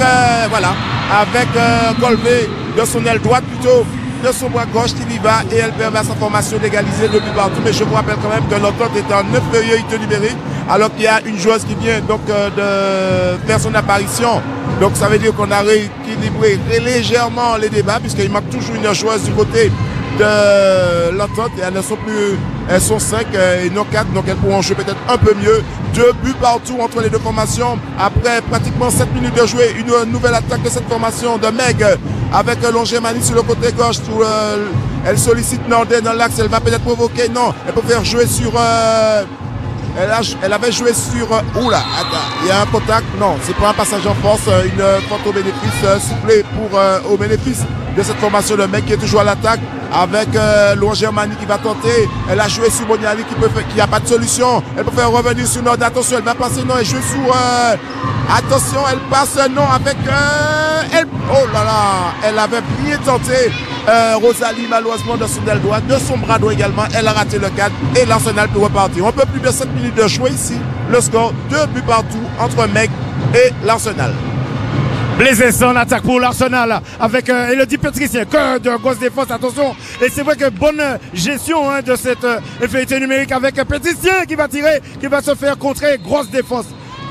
Colvé de son aile droite plutôt. De son bras gauche, il y va et elle permet à sa formation d'égaliser le but partout. Mais je vous rappelle quand même que l'entente est en infériorité numérique alors qu'il y a une joueuse qui vient donc de faire son apparition. Donc ça veut dire qu'on a rééquilibré légèrement les débats puisqu'il manque toujours une joueuse du côté de l'entente et elles sont 5 et non 4, donc elles pourront jouer peut-être un peu mieux. 2 buts partout entre les deux formations après pratiquement 7 minutes de jouer. Une nouvelle attaque de cette formation de Meg avec Longermani sur le côté gauche où elle sollicite Nordin dans l'axe. Elle va peut-être provoquer, non, elle peut faire jouer sur elle avait joué sur oula, attends, il y a un contact, non, c'est pas un passage en force, une faute au bénéfice sifflée pour au bénéfice de cette formation de Meg qui est toujours à l'attaque avec Longermani qui va tenter. Elle a joué sur Boniali qui n'a pas de solution. Elle peut faire revenir sur Nord. Attention, elle va passer, non, elle joue sur attention, elle passe, non, avec oh là là, elle avait bien tenté Rosalie malheureusement de son aile droite, de son bras droit également, elle a raté le cadre et l'Arsenal peut repartir. Un peu plus de 7 minutes de jouer ici. Le score, 2 buts partout entre Meg et l'Arsenal. Blaise en attaque pour l'Arsenal avec Elodie Petricien, que de grosse défense, attention. Et c'est vrai que bonne gestion de cette infériorité numérique avec Petricien qui va tirer, qui va se faire contrer. Grosse défense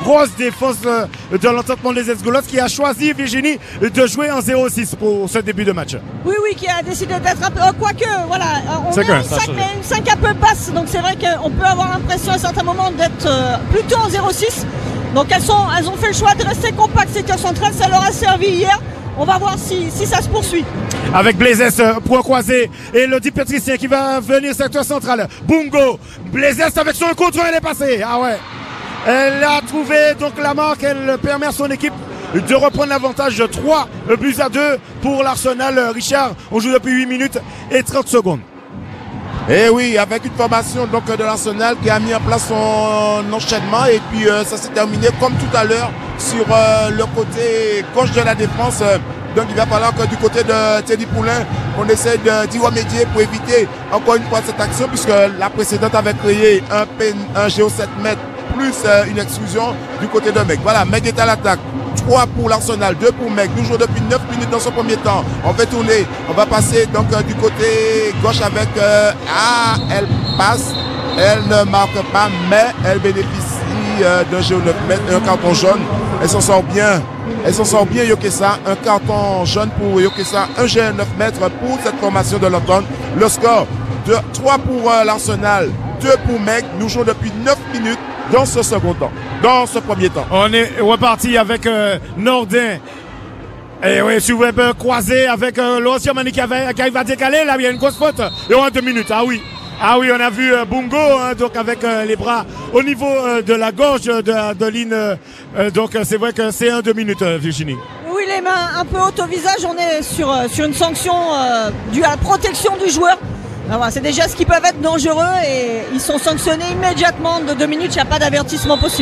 de l'entêtement des Esgolas qui a choisi, Virginie, de jouer en 0-6 pour ce début de match. Oui, qui a décidé d'être un peu... quoique, voilà, on a une 5 un peu basse, donc c'est vrai qu'on peut avoir l'impression à certains moments d'être plutôt en 0-6. Donc elles ont fait le choix de rester compactes secteur central, ça leur a servi hier. On va voir si ça se poursuit. Avec Blaise, point croisé, et Elodie Petricien qui va venir secteur central. Bungo, Blaise avec son contre, elle est passée. Ah ouais. Elle a trouvé donc la marque, elle permet à son équipe de reprendre l'avantage de 3 buts à 2 pour l'Arsenal. Richard, on joue depuis 8 minutes et 30 secondes. Et oui, avec une formation donc de l'Arsenal qui a mis en place son enchaînement et puis ça s'est terminé comme tout à l'heure sur le côté gauche de la défense. Donc il va falloir que du côté de Teddy Poulain, on essaie d'y remédier pour éviter encore une fois cette action puisque la précédente avait créé un géo 7 mètres plus une exclusion du côté de Meg. Voilà, Meg est à l'attaque. 3 pour l'Arsenal, 2 pour Meg. Nous jouons depuis 9 minutes dans ce premier temps. On va tourner. On va passer donc du côté gauche avec... elle passe. Elle ne marque pas, mais elle bénéficie d'un géo 9 mètres et un carton jaune. Elle s'en sort bien. Elle s'en sort bien, Yokessa. Un carton jaune pour Yokessa. Un géo 9 mètres pour cette formation de l'automne. Le score de 3 pour l'Arsenal, 2 pour Meg. Nous jouons depuis 9 minutes dans ce second temps, dans ce premier temps. On est reparti avec Nordin. Et oui, sur web croisé avec Longermani qui arrive à décaler. Là, il y a une grosse faute. Et on a 2 minutes. Ah oui, on a vu Bungo, donc avec les bras au niveau de la gorge de Lynn. Donc c'est vrai que c'est 2 minutes, Virginie. Oui, les mains un peu hautes au visage. On est sur une sanction due à la protection du joueur. Alors, c'est des gestes qui peuvent être dangereux et ils sont sanctionnés immédiatement de 2 minutes, il n'y a pas d'avertissement possible.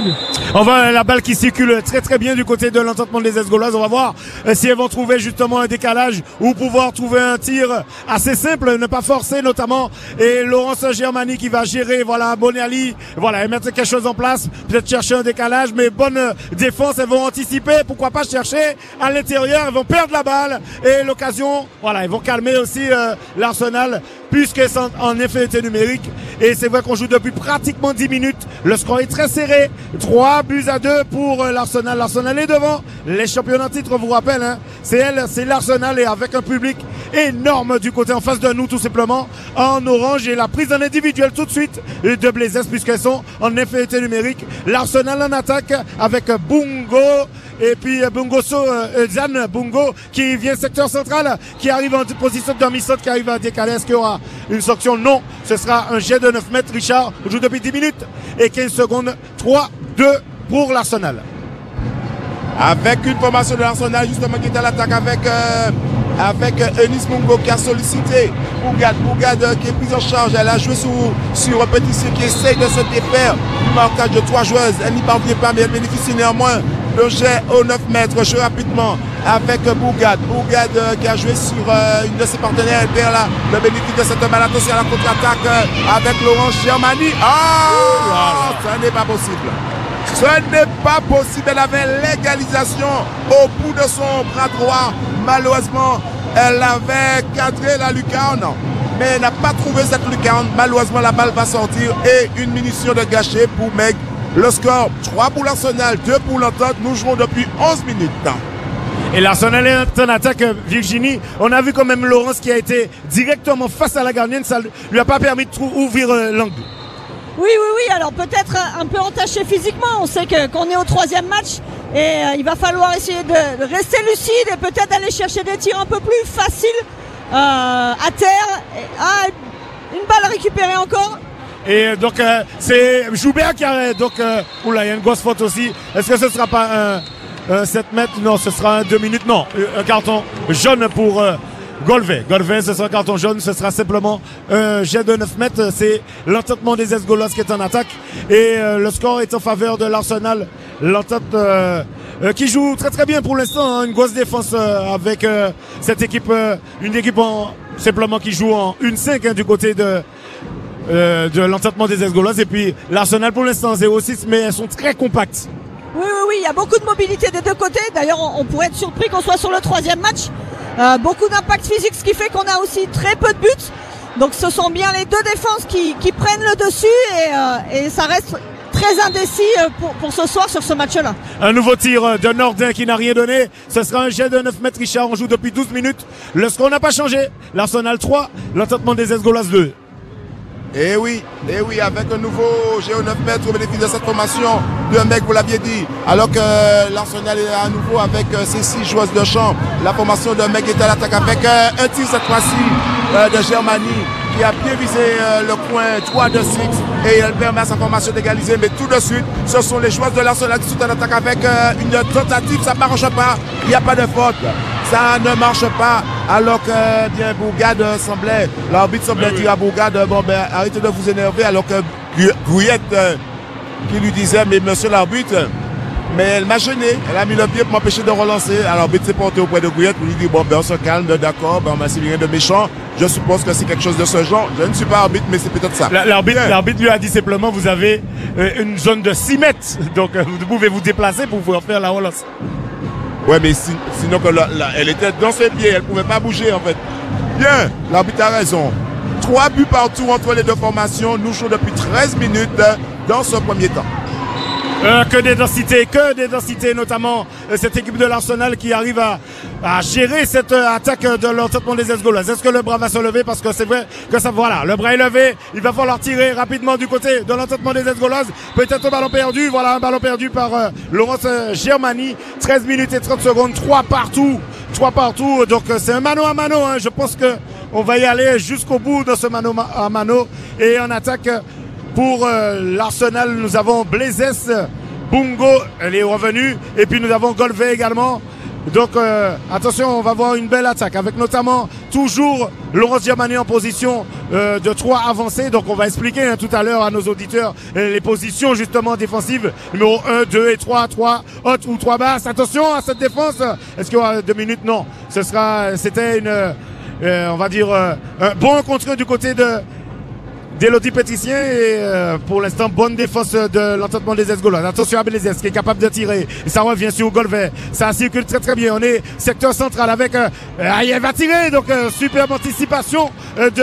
On voit la balle qui circule très très bien du côté de l'Entente Mondaise Gauloise. On va voir si elles vont trouver justement un décalage ou pouvoir trouver un tir assez simple, ne pas forcer notamment. Et Laurence Germani qui va gérer, voilà, Bonali, voilà, et mettre quelque chose en place, peut-être chercher un décalage, mais bonne défense, elles vont anticiper, pourquoi pas chercher à l'intérieur, elles vont perdre la balle et l'occasion, voilà, ils vont calmer aussi l'Arsenal puisque c'est en infériorité numérique. Et c'est vrai qu'on joue depuis pratiquement 10 minutes. Le score est très serré. 3-2 pour l'Arsenal. L'Arsenal est devant. Les champions en titre, on vous rappelle, hein, c'est l'Arsenal et avec un public énorme du côté en face de nous, tout simplement, en orange. Et la prise en individuel tout de suite de Blaisès puisqu'elles sont en infériorité numérique. L'Arsenal en attaque avec Bungo. Et puis Zan Bungo qui vient secteur central, qui arrive en position de demi-saute, qui arrive à décaler. Est-ce qu'il y aura une sanction? Non, ce sera un jet de 9 mètres. Richard, on joue depuis 10 minutes et 15 secondes. 3-2 pour l'Arsenal. Avec une formation de l'Arsenal justement qui est à l'attaque avec Eunice Mungo qui a sollicité Bougad qui est prise en charge. Elle a joué sur Pétissier qui essaye de se défaire du marquage de 3 joueuses. Elle n'y parvient pas, mais elle bénéficie néanmoins le jet au 9 mètres. Jeu rapidement avec Bougad qui a joué sur une de ses partenaires. Elle perd le bénéfice de cette balle. Attention à la contre-attaque avec Laurence Germani. Ce n'est pas possible. Ce n'est pas possible. Elle avait l'égalisation au bout de son bras droit. Malheureusement, elle avait cadré la lucarne, mais elle n'a pas trouvé cette lucarne. Malheureusement, la balle va sortir et une munition de gâché pour Meg. Le score, 3 pour l'Arsenal, 2 pour l'Entente. Nous jouons depuis 11 minutes. Et l'Arsenal est en attaque, Virginie. On a vu quand même Laurence qui a été directement face à la gardienne. Ça lui a pas permis d'ouvrir l'angle. Oui. Alors peut-être un peu entaché physiquement. On sait qu'on est au 3e match et il va falloir essayer de rester lucide et peut-être aller chercher des tirs un peu plus faciles à terre. Une balle récupérée encore. Et donc c'est Joubert qui a il y a une grosse faute aussi. Est-ce que ce sera pas un 7 mètres? Non, ce sera un 2 minutes. Non, un carton jaune pour Golvé, ce sera un carton jaune, ce sera simplement un jet de 9 mètres. C'est l'Entente Mondaise Gauloise qui est en attaque et le score est en faveur de l'Arsenal. L'Entente qui joue très très bien pour l'instant, hein, une grosse défense avec cette équipe, une équipe simplement qui joue en 1-5 hein, du côté de l'Entente Mondaise Gauloise. Et puis l'Arsenal pour l'instant 0-6, mais elles sont très compactes. Oui, il y a beaucoup de mobilité des deux côtés. D'ailleurs, on pourrait être surpris qu'on soit sur le 3e match. Beaucoup d'impact physique, ce qui fait qu'on a aussi très peu de buts. Donc ce sont bien les deux défenses qui prennent le dessus et ça reste très indécis pour ce soir sur ce match-là. Un nouveau tir de Nordin qui n'a rien donné. Ce sera un jet de 9 mètres, Richard. On joue depuis 12 minutes. Le score n'a pas changé. L'Arsenal 3, l'Entente Mondaise Gauloise 2. Et oui, avec un nouveau jet au 9 mètres au bénéfice de cette formation de Meg, vous l'aviez dit. Alors que l'Arsenal est à nouveau avec ses 6 joueuses de champ. La formation de Meg est à l'attaque avec un tir cette fois-ci de Germani qui a bien visé le coin 3-2-6 et elle permet à sa formation d'égaliser. Mais tout de suite, ce sont les joueuses de l'Arsenal qui sont en attaque avec une tentative. Ça ne marche pas, il n'y a pas de faute. Ça ne marche pas, alors que l'arbitre semblait dire à Bougad, arrêtez de vous énerver, alors que Gouillette qui lui disait, mais monsieur l'arbitre, mais elle m'a gêné, elle a mis le pied pour m'empêcher de relancer. Alors l'arbitre s'est porté auprès de Gouillette pour lui dire, on se calme, d'accord, c'est rien de méchant, je suppose que c'est quelque chose de ce genre. Je ne suis pas arbitre, mais c'est peut-être ça. L'arbitre lui a dit simplement, vous avez une zone de 6 mètres, donc vous pouvez vous déplacer pour pouvoir faire la relance. Ouais, mais sinon elle était dans ses pieds, elle pouvait pas bouger en fait. Bien, l'arbitre a raison. 3 buts partout entre les deux formations. Nous jouons depuis 13 minutes dans ce premier temps. Que des densités, notamment cette équipe de l'Arsenal qui arrive à gérer cette attaque de l'Entente Mondaise Gauloise. Est-ce que le bras va se lever? Parce que c'est vrai que voilà, le bras est levé, il va falloir tirer rapidement du côté de l'Entente Mondaise Gauloise. Peut-être un ballon perdu, voilà un ballon perdu par Laurence Germani. 13 minutes et 30 secondes, 3 partout, donc c'est un mano à mano, hein. Je pense que on va y aller jusqu'au bout de ce mano à mano. Et en attaque pour l'Arsenal, nous avons Blaisès, Bungo, elle est revenue, et puis nous avons Golvé également. Donc attention, on va voir une belle attaque avec notamment toujours Laurence Germany en position de 3 avancés. Donc on va expliquer tout à l'heure à nos auditeurs les positions justement défensives. Numéro 1, 2 et 3, 3 hautes ou 3 basses. Attention à cette défense. Est-ce qu'il y aura 2 minutes? Non. C'était on va dire un bon contre du côté d'Élodie Pétricien et pour l'instant bonne défense de l'entendement des Esgauloises. Attention à Bélézès qui est capable de tirer et ça revient sur Golvet, ça circule très très bien. On est secteur central avec elle va tirer, donc superbe anticipation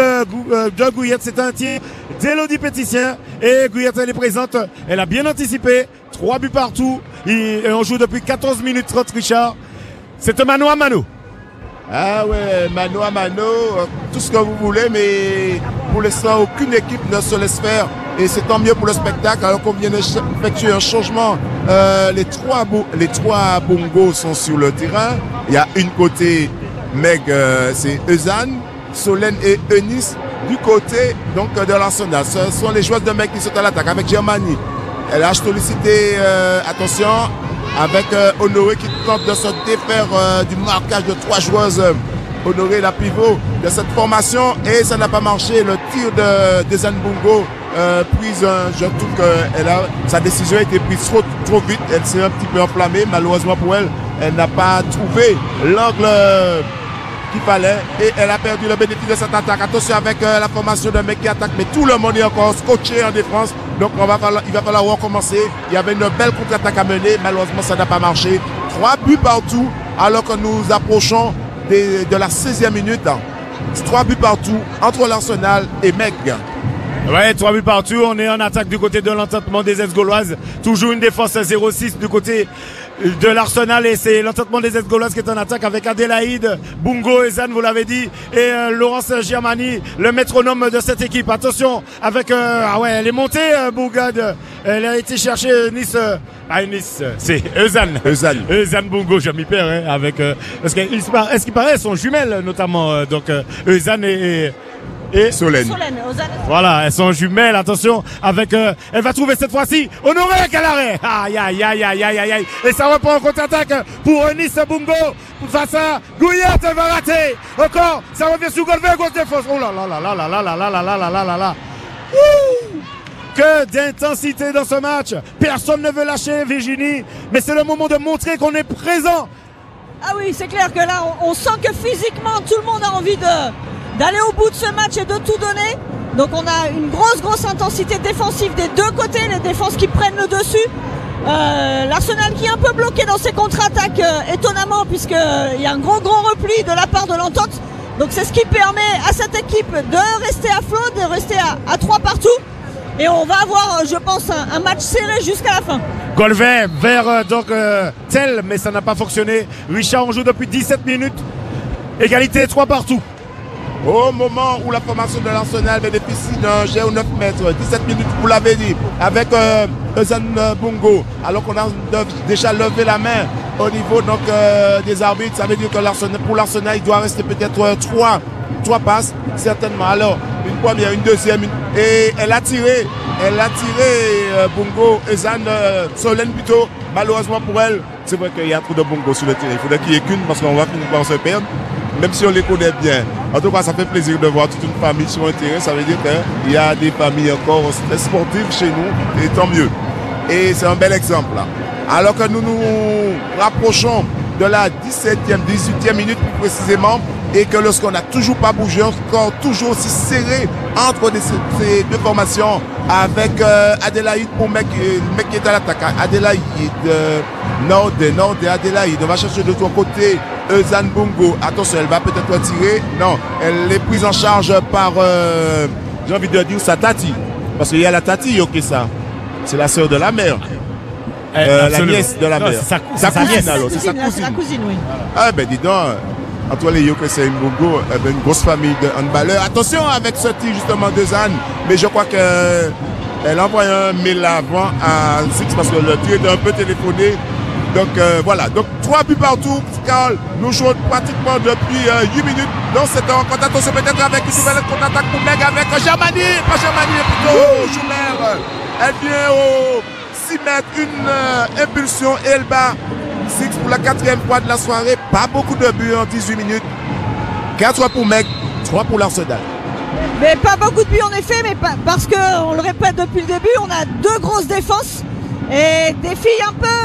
de Gouillette. C'est un tir d'Élodie Pétricien et Gouillette elle est présente, elle a bien anticipé, 3 buts partout et on joue depuis 14 minutes 30 Richard. C'est un mano à mano. Ah ouais, mano à mano, tout ce que vous voulez, mais pour l'instant, aucune équipe ne se laisse faire. Et c'est tant mieux pour le spectacle, alors qu'on vient d'effectuer un changement. Les trois bongos sont sur le terrain. Il y a une côté, Meg, c'est Eusanne, Solène et Eunice. Du côté donc de l'Arsenal, ce sont les joueurs de Meg qui sont à l'attaque avec Germany. Elle a sollicité, attention, avec Honoré qui tente de se défaire du marquage de 3 joueuses. Honoré la pivot de cette formation et ça n'a pas marché. Le tir de Zanbungo je trouve que sa décision a été prise trop vite. Elle s'est un petit peu enflammée. Malheureusement pour elle, elle n'a pas trouvé l'angle qu'il fallait et elle a perdu le bénéfice de cette attaque. Attention avec la formation d'un mec qui attaque, mais tout le monde est encore scotché en défense. Donc il va falloir recommencer. Il y avait une belle contre-attaque à mener. Malheureusement, ça n'a pas marché. 3 buts partout alors que nous approchons de la 16e minute. 3 buts partout entre l'Arsenal et Meg. Ouais, 3 buts partout. On est en attaque du côté de l'entendement des Esgauloises. Toujours une défense à 0-6 du côté de l'Arsenal et c'est l'entendement des Esgauloises qui est en attaque avec Adélaïde, Bungo, Ezane, vous l'avez dit, et Laurence Germany, le métronome de cette équipe. Attention avec elle est montée Bougade. Elle a été chercher Nice. C'est Eusanne Bungo, je m'y perds avec parce est-ce qu'il paraît elles sont jumelles notamment donc Eusanne et Solène. Voilà, elles sont jumelles, attention, avec elle va trouver cette fois-ci Honoré quel arrêt. Aïe. Et ça reprend en contre-attaque pour Nice Bungo face à Gouillette, elle va rater. Encore, ça revient sur Golvet, gauche défense. Oh là là. Que d'intensité dans ce match. Personne ne veut lâcher Virginie, mais c'est le moment de montrer qu'on est présent. Ah oui, c'est clair que là, on sent que physiquement, tout le monde a envie d'aller au bout de ce match et de tout donner. Donc on a une grosse intensité défensive des deux côtés, les défenses qui prennent le dessus. L'Arsenal qui est un peu bloqué dans ses contre-attaques étonnamment puisqu'il y a un gros repli de la part de l'Entente. Donc c'est ce qui permet à cette équipe de rester à flot, de rester à 3 partout. Et on va avoir, je pense, un match serré jusqu'à la fin. Golvet vers Tel, mais ça n'a pas fonctionné. Richard, on joue depuis 17 minutes. Égalité 3 partout. Au moment où la formation de l'Arsenal bénéficie d'un jet au 9 mètres, 17 minutes, vous l'avez dit, avec Eusanne Bungo, alors qu'on a déjà levé la main au niveau donc, des arbitres, ça veut dire que pour l'Arsenal, il doit rester peut-être 3 passes, certainement. Alors, une première, une deuxième, et elle a tiré Bungo, Eusanne, Solène plutôt, malheureusement pour elle, c'est vrai qu'il y a trop de Bungo sur le terrain, il faudrait qu'il n'y ait qu'une parce qu'on va finir par se perdre. Même si on les connaît bien. En tout cas, ça fait plaisir de voir toute une famille sur un terrain. Ça veut dire qu'il y a des familles encore très sportives chez nous, et tant mieux. Et c'est un bel exemple là. Alors que nous nous rapprochons de la 17e, 18e minute plus précisément, et que lorsqu'on n'a toujours pas bougé, encore toujours aussi serré entre ces deux formations, avec Adélaïde pour le mec qui est à l'attaque. Adélaïde, Nord et Adélaïde. On va chercher de ton côté Eusanne Bungo. Attention, elle va peut-être tirer. Non, elle est prise en charge par, j'ai envie de dire, sa tati. Parce qu'il y a la tati, ok, ça. C'est la sœur de la mère. La nièce de la mère. Sa cousine, alors. C'est sa cousine, oui. Ah, ben dis donc. Antoine Léo, que c'est une grosse famille de handballeurs. Attention avec ce tir justement d'Eusanne. Mais je crois qu'elle envoie un mail avant à Six parce que le tir est un peu téléphoné. Donc voilà. Donc 3 buts partout. Carl, nous jouons pratiquement depuis 8 minutes dans cette rencontre. Attention peut-être avec une nouvelle contre-attaque pour Meg avec Germany. Pas Germany, plutôt Joumère. Elle vient au 6 mètres, une impulsion et elle bat Six pour la 4e fois de la soirée. Pas beaucoup de buts en 18 minutes. 4 pour Meg, 3 pour l'Arsenal. Mais pas beaucoup de buts en effet, mais parce que, on le répète depuis le début, on a 2 grosses défenses et des filles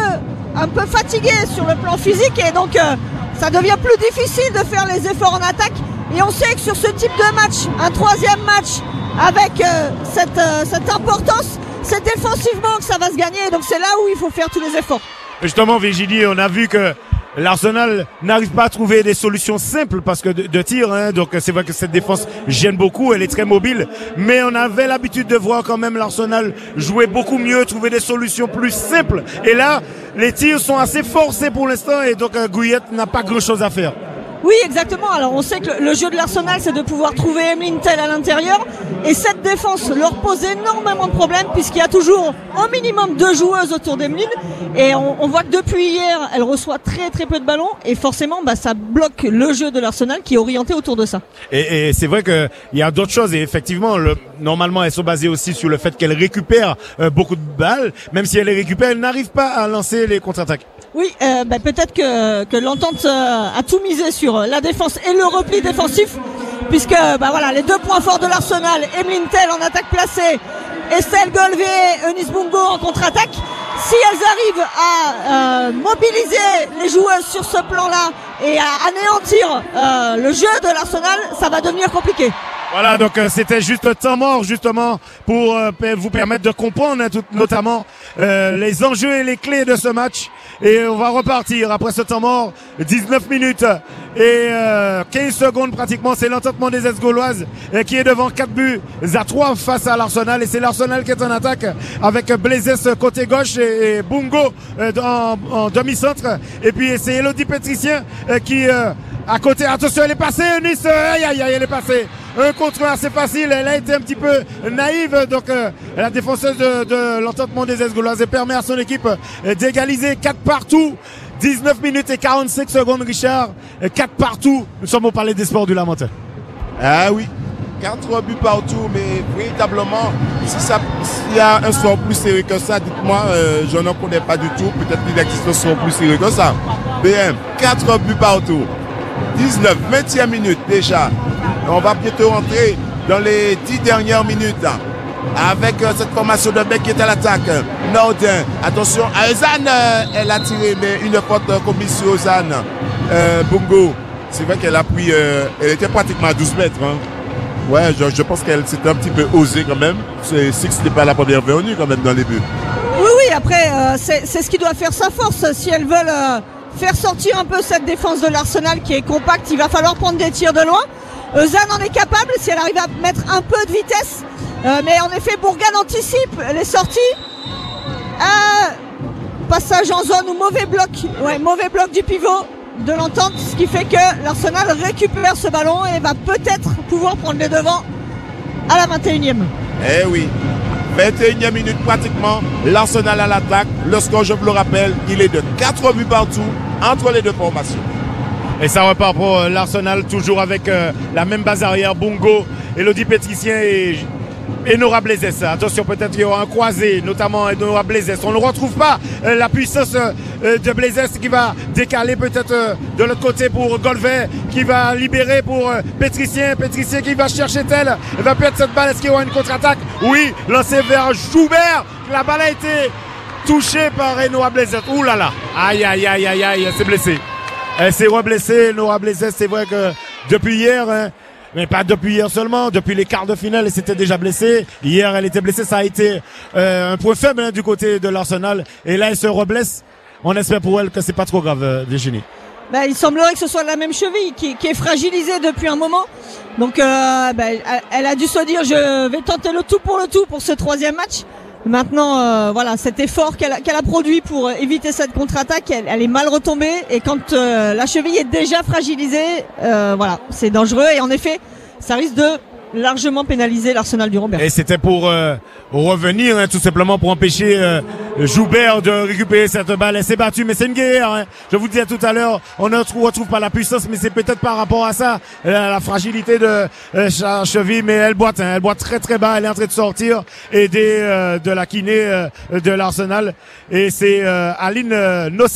un peu fatiguées sur le plan physique et donc ça devient plus difficile de faire les efforts en attaque. Et on sait que sur ce type de match, un 3e match avec cette importance, c'est défensivement que ça va se gagner. Donc c'est là où il faut faire tous les efforts. Justement, Virginie, on a vu que l'Arsenal n'arrive pas à trouver des solutions simples parce que de tir, hein, donc c'est vrai que cette défense gêne beaucoup, elle est très mobile, mais on avait l'habitude de voir quand même l'Arsenal jouer beaucoup mieux, trouver des solutions plus simples. Et là, les tirs sont assez forcés pour l'instant et donc Gouillette n'a pas grand-chose à faire. Oui, exactement. Alors, on sait que le jeu de l'Arsenal, c'est de pouvoir trouver Emeline Tell à l'intérieur. Et cette défense leur pose énormément de problèmes puisqu'il y a toujours au minimum 2 joueuses autour d'Emeline. Et on voit que depuis hier, elle reçoit très très peu de ballons. Et forcément, ça bloque le jeu de l'Arsenal qui est orienté autour de ça. Et c'est vrai qu'il y a d'autres choses. Et effectivement, normalement, elles sont basées aussi sur le fait qu'elle récupère beaucoup de balles. Même si elle les récupère, elle n'arrive pas à lancer les contre-attaques. Oui, peut-être que l'entente a tout misé sur la défense et le repli défensif, puisque les 2 points forts de l'Arsenal, Emeline Tell en attaque placée, Estelle Golvé, Eunice Bungo en contre-attaque. Si elles arrivent à mobiliser les joueuses sur ce plan-là et à anéantir le jeu de l'Arsenal, ça va devenir compliqué. Voilà, donc c'était juste le temps mort justement pour vous permettre de comprendre notamment les enjeux et les clés de ce match. Et on va repartir après ce temps mort, 19 minutes et 15 secondes pratiquement. C'est l'entendement des Esgauloises qui est devant 4-3 face à l'Arsenal. Et c'est l'Arsenal qui est en attaque avec Blaisès côté gauche et Bungo en demi-centre. Et puis c'est Elodie Pétricien qui à côté. Attention, elle est passée, Eunice. Elle est passée. Un contre un assez facile. Elle a été un petit peu naïve. Donc la défenseuse de l'entendement des Esgauloises permet à son équipe d'égaliser 4 partout. 19 minutes et 45 secondes, Richard. 4 partout. Nous sommes au Palais des Sports du Lamentin. Ah oui. 4 buts partout, mais véritablement, s'il y a un score plus sérieux que ça, dites-moi, je n'en connais pas du tout. Peut-être qu'il existe un score plus sérieux que ça. BM, 4 buts partout. 19, 20e minute déjà. On va bientôt rentrer dans les 10 dernières minutes avec cette formation de mec qui est à l'attaque. Nordin, attention, Ozan, elle a tiré, mais une faute commise sur Ozan. Bungo, c'est vrai qu'elle a pris, elle était pratiquement à 12 mètres. Hein. Ouais, je pense qu'elle s'était un petit peu osée quand même. Six n'est pas la première venue quand même dans les buts. Oui, après, c'est ce qui doit faire sa force. Si elles veulent faire sortir un peu cette défense de l'Arsenal qui est compacte, il va falloir prendre des tirs de loin. Zan en est capable si elle arrive à mettre un peu de vitesse. Mais en effet, Bourgane anticipe les sorties. Passage en zone ou mauvais bloc du pivot de l'entente, ce qui fait que l'Arsenal récupère ce ballon et va peut-être pouvoir prendre les devants à la 21e. Eh oui, 21e minute pratiquement, l'Arsenal à l'attaque. Le score, je vous le rappelle, il est de 4 buts partout entre les deux formations. Et ça repart pour l'Arsenal, toujours avec la même base arrière, Bungo, Elodie Pétricien et Nora Blaisès. Attention, peut-être qu'il y aura un croisé, notamment Nora Blaisès. On ne retrouve pas la puissance de Blaisès qui va décaler peut-être de l'autre côté pour Golvet, qui va libérer pour Pétricien. Pétricien qui va chercher elle. Elle va perdre cette balle. Est-ce qu'il y aura une contre-attaque? Oui, lancé vers Joubert. La balle a été touchée par Nora Blaisès. Ouh là là. Aïe, elle s'est blessée. Elle s'est reblessée, Nora Blaisès. C'est vrai que depuis hier, mais pas depuis hier seulement, depuis les quarts de finale, elle s'était déjà blessée. Hier, elle était blessée, ça a été un point faible du côté de l'Arsenal. Et là, elle se reblesse. On espère pour elle que c'est pas trop grave, Virginie. Il semblerait que ce soit la même cheville qui est fragilisée depuis un moment. Donc, elle a dû se dire, je vais tenter le tout pour ce 3e match. Maintenant, cet effort qu'elle a produit pour éviter cette contre-attaque, elle est mal retombée. Et quand la cheville est déjà fragilisée, c'est dangereux. Et en effet, ça risque de largement pénaliser l'Arsenal du Robert. Et c'était pour revenir, tout simplement pour empêcher Joubert de récupérer cette balle. Elle s'est battue, mais c'est une guerrière. Je vous disais tout à l'heure, on ne retrouve pas la puissance, mais c'est peut-être par rapport à ça, la fragilité de sa cheville. Mais elle boite très très bas. Elle est en train de sortir, aidée de la kiné de l'Arsenal. Et c'est Aline Nosika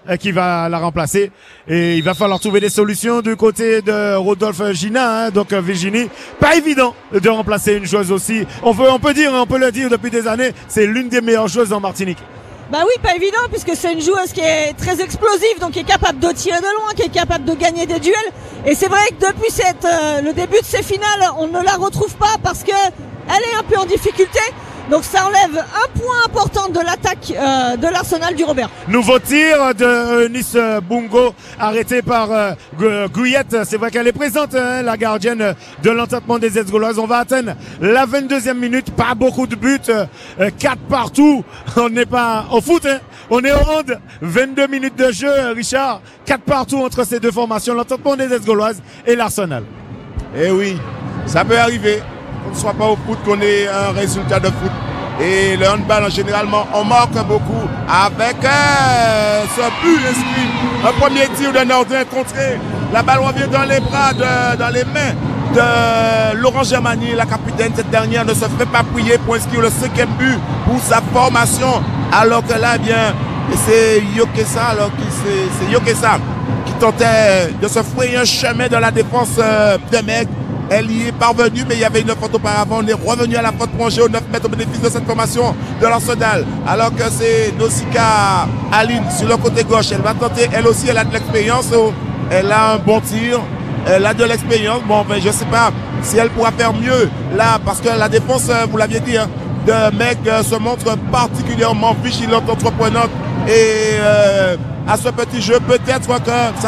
qui va la remplacer. Et il va falloir trouver des solutions du côté de Rodolphe Gina, donc Virginie. Pas évident de remplacer une joueuse aussi. On peut le dire depuis des années, c'est l'une des meilleures joueuses en Martinique. Bah oui, pas évident, puisque c'est une joueuse qui est très explosive, donc qui est capable de tirer de loin, qui est capable de gagner des duels. Et c'est vrai que depuis le début de ces finales, on ne la retrouve pas parce que elle est un peu en difficulté. Donc ça enlève un point important de l'attaque de l'Arsenal du Robert. Nouveau tir de Nice Bungo, arrêté par Guyette. C'est vrai qu'elle est présente, hein, la gardienne de l'entêtement des Aides-Gauloises. On va atteindre la 22e minute. Pas beaucoup de buts, 4 partout. On n'est pas au foot, hein. On est au hand. 22 minutes de jeu, Richard. 4 partout entre ces deux formations, l'entêtement des Aides-Gauloises et l'Arsenal. Eh oui, ça peut arriver. Qu'on ne soit pas au foot, qu'on ait un résultat de foot. Et le handball, généralement, on marque beaucoup avec ce but inscrit. Un premier tir de Nordin contré. La balle revient dans les bras, dans les mains de Laurent Germani, la capitaine. Cette dernière ne se fait pas prier pour inscrire le 5e but pour sa formation. Alors que là, eh bien, c'est Yokesa, c'est Yokesa qui tentait de se frayer un chemin dans la défense de Meg. Elle y est parvenue, mais il y avait une faute auparavant. On est revenu à la faute prolongée au 9 mètres au bénéfice de cette formation de l'Arsenal. Alors que c'est Nausicaa Aline sur le côté gauche. Elle va tenter, elle aussi, elle a de l'expérience. Elle a un bon tir. Elle a de l'expérience. Bon, ben, je sais pas si elle pourra faire mieux là, parce que la défense, vous l'aviez dit, hein, de Meg se montre particulièrement vigilante, entreprenante. Et à ce petit jeu, peut-être que ça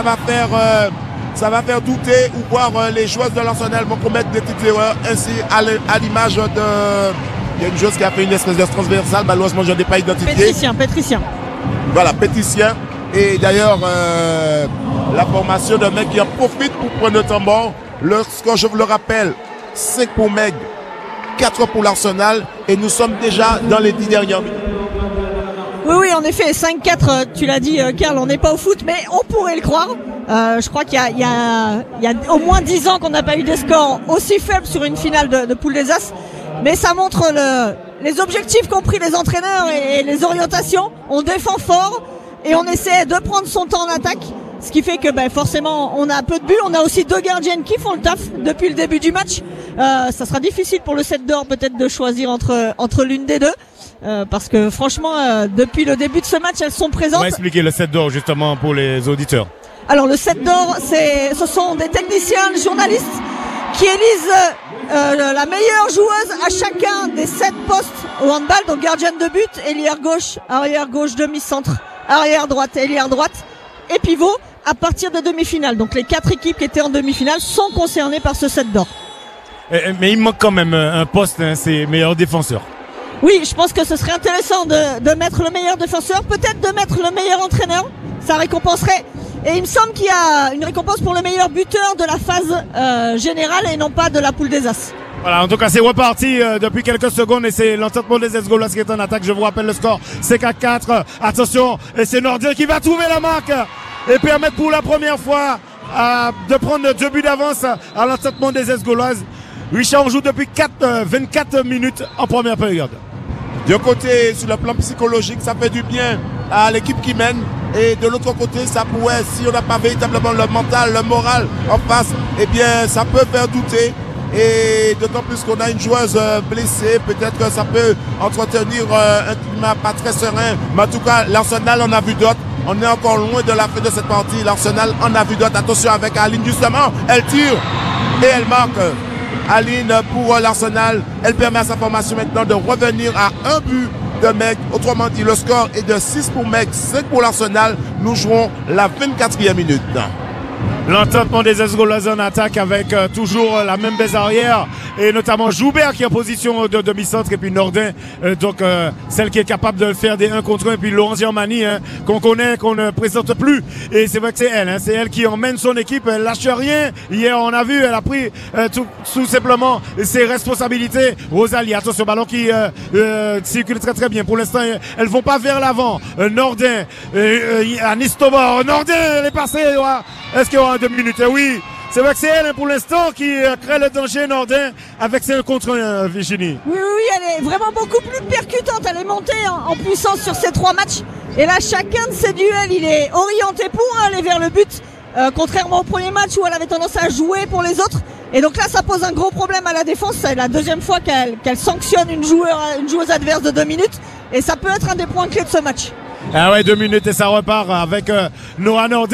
va faire douter ou voir les joueurs de l'Arsenal vont commettre des petites erreurs, ainsi à l'image de... Il y a une joueuse qui a fait une espèce de transversale, malheureusement je n'ai pas identifié. Pétricien. Voilà, Pétricien. Et d'ailleurs, la formation de Meg qui en profite pour prendre le tambour. Le score, je vous le rappelle, 5 pour Meg, 4 pour l'Arsenal, et nous sommes déjà dans les 10 dernières minutes. Oui, en effet, 5-4, tu l'as dit, Karl, on n'est pas au foot, mais on pourrait le croire. Je crois qu'il y a au moins 10 ans qu'on n'a pas eu des scores aussi faibles sur une finale de poule des As. Mais ça montre les objectifs qu'ont pris les entraîneurs et les orientations. On défend fort et on essaie de prendre son temps en attaque. Ce qui fait que forcément on a un peu de buts. On a aussi 2 gardiennes qui font le taf depuis le début du match. Ça sera difficile pour le 7 d'or peut-être de choisir entre l'une des deux. Parce que franchement, depuis le début de ce match, elles sont présentes. On va expliquer le 7 d'or justement pour les auditeurs. Alors le 7 d'or, ce sont des techniciens, des journalistes qui élisent la meilleure joueuse à chacun des 7 postes au handball. Donc gardienne de but, ailière gauche, demi-centre, arrière droite, ailière droite et pivot à partir de demi-finale. Donc les 4 équipes qui étaient en demi-finale sont concernées par ce 7 d'or. Mais il manque quand même un poste, hein, c'est meilleur défenseur. Oui, je pense que ce serait intéressant de mettre le meilleur défenseur, peut-être de mettre le meilleur entraîneur. Ça récompenserait. Et il me semble qu'il y a une récompense pour le meilleur buteur de la phase générale et non pas de la poule des As. Voilà, en tout cas, c'est reparti depuis quelques secondes et c'est l'entêtement des Aides-Gauloises qui est en attaque. Je vous rappelle le score, c'est 4-4. Attention, et c'est Nordin qui va trouver la marque et permettre pour la première fois de prendre 2 buts d'avance à l'entêtement des Aides-Gauloises. Richard, on joue depuis 24 minutes en première période. D'un côté, sur le plan psychologique, ça fait du bien à l'équipe qui mène. Et de l'autre côté, ça pourrait, si on n'a pas véritablement le mental, le moral en face, eh bien, ça peut faire douter. Et d'autant plus qu'on a une joueuse blessée, peut-être que ça peut entretenir un climat pas très serein. Mais en tout cas, l'Arsenal en a vu d'autres. On est encore loin de la fin de cette partie. L'Arsenal en a vu d'autres. Attention avec Aline, justement. Elle tire et elle marque. Aline pour l'Arsenal. Elle permet à sa formation maintenant de revenir à un but de Meg. Autrement dit, le score est de 6 pour Meg, 5 pour l'Arsenal. Nous jouons la 24e minute. L'entêtement des Aides-Gauloises en attaque avec toujours la même baisse arrière et notamment Joubert qui est en position de demi-centre et puis Nordin celle qui est capable de faire des 1 contre 1 et puis Laurent Germani qu'on connaît, qu'on ne présente plus et c'est vrai que c'est elle qui emmène son équipe, elle lâche rien. Hier on a vu, elle a pris tout simplement ses responsabilités. Rosalie, attention, ballon qui circule très très bien pour l'instant, elles vont pas vers l'avant. Nordin, Anis Tobar, Nordin, elle est passée. Est-ce qu'il y aura 2 minutes? Oui, c'est vrai que c'est elle pour l'instant qui crée le danger, Nordin, avec ses 1 contre 1, Virginie. Oui, elle est vraiment beaucoup plus percutante. Elle est montée en puissance sur ces 3 matchs. Et là, chacun de ces duels, il est orienté pour aller vers le but, contrairement au premier match où elle avait tendance à jouer pour les autres. Et donc là, ça pose un gros problème à la défense. C'est la deuxième fois qu'elle sanctionne une joueuse adverse de 2 minutes. Et ça peut être un des points clés de ce match. Ah ouais, 2 minutes et ça repart avec Noah Nord.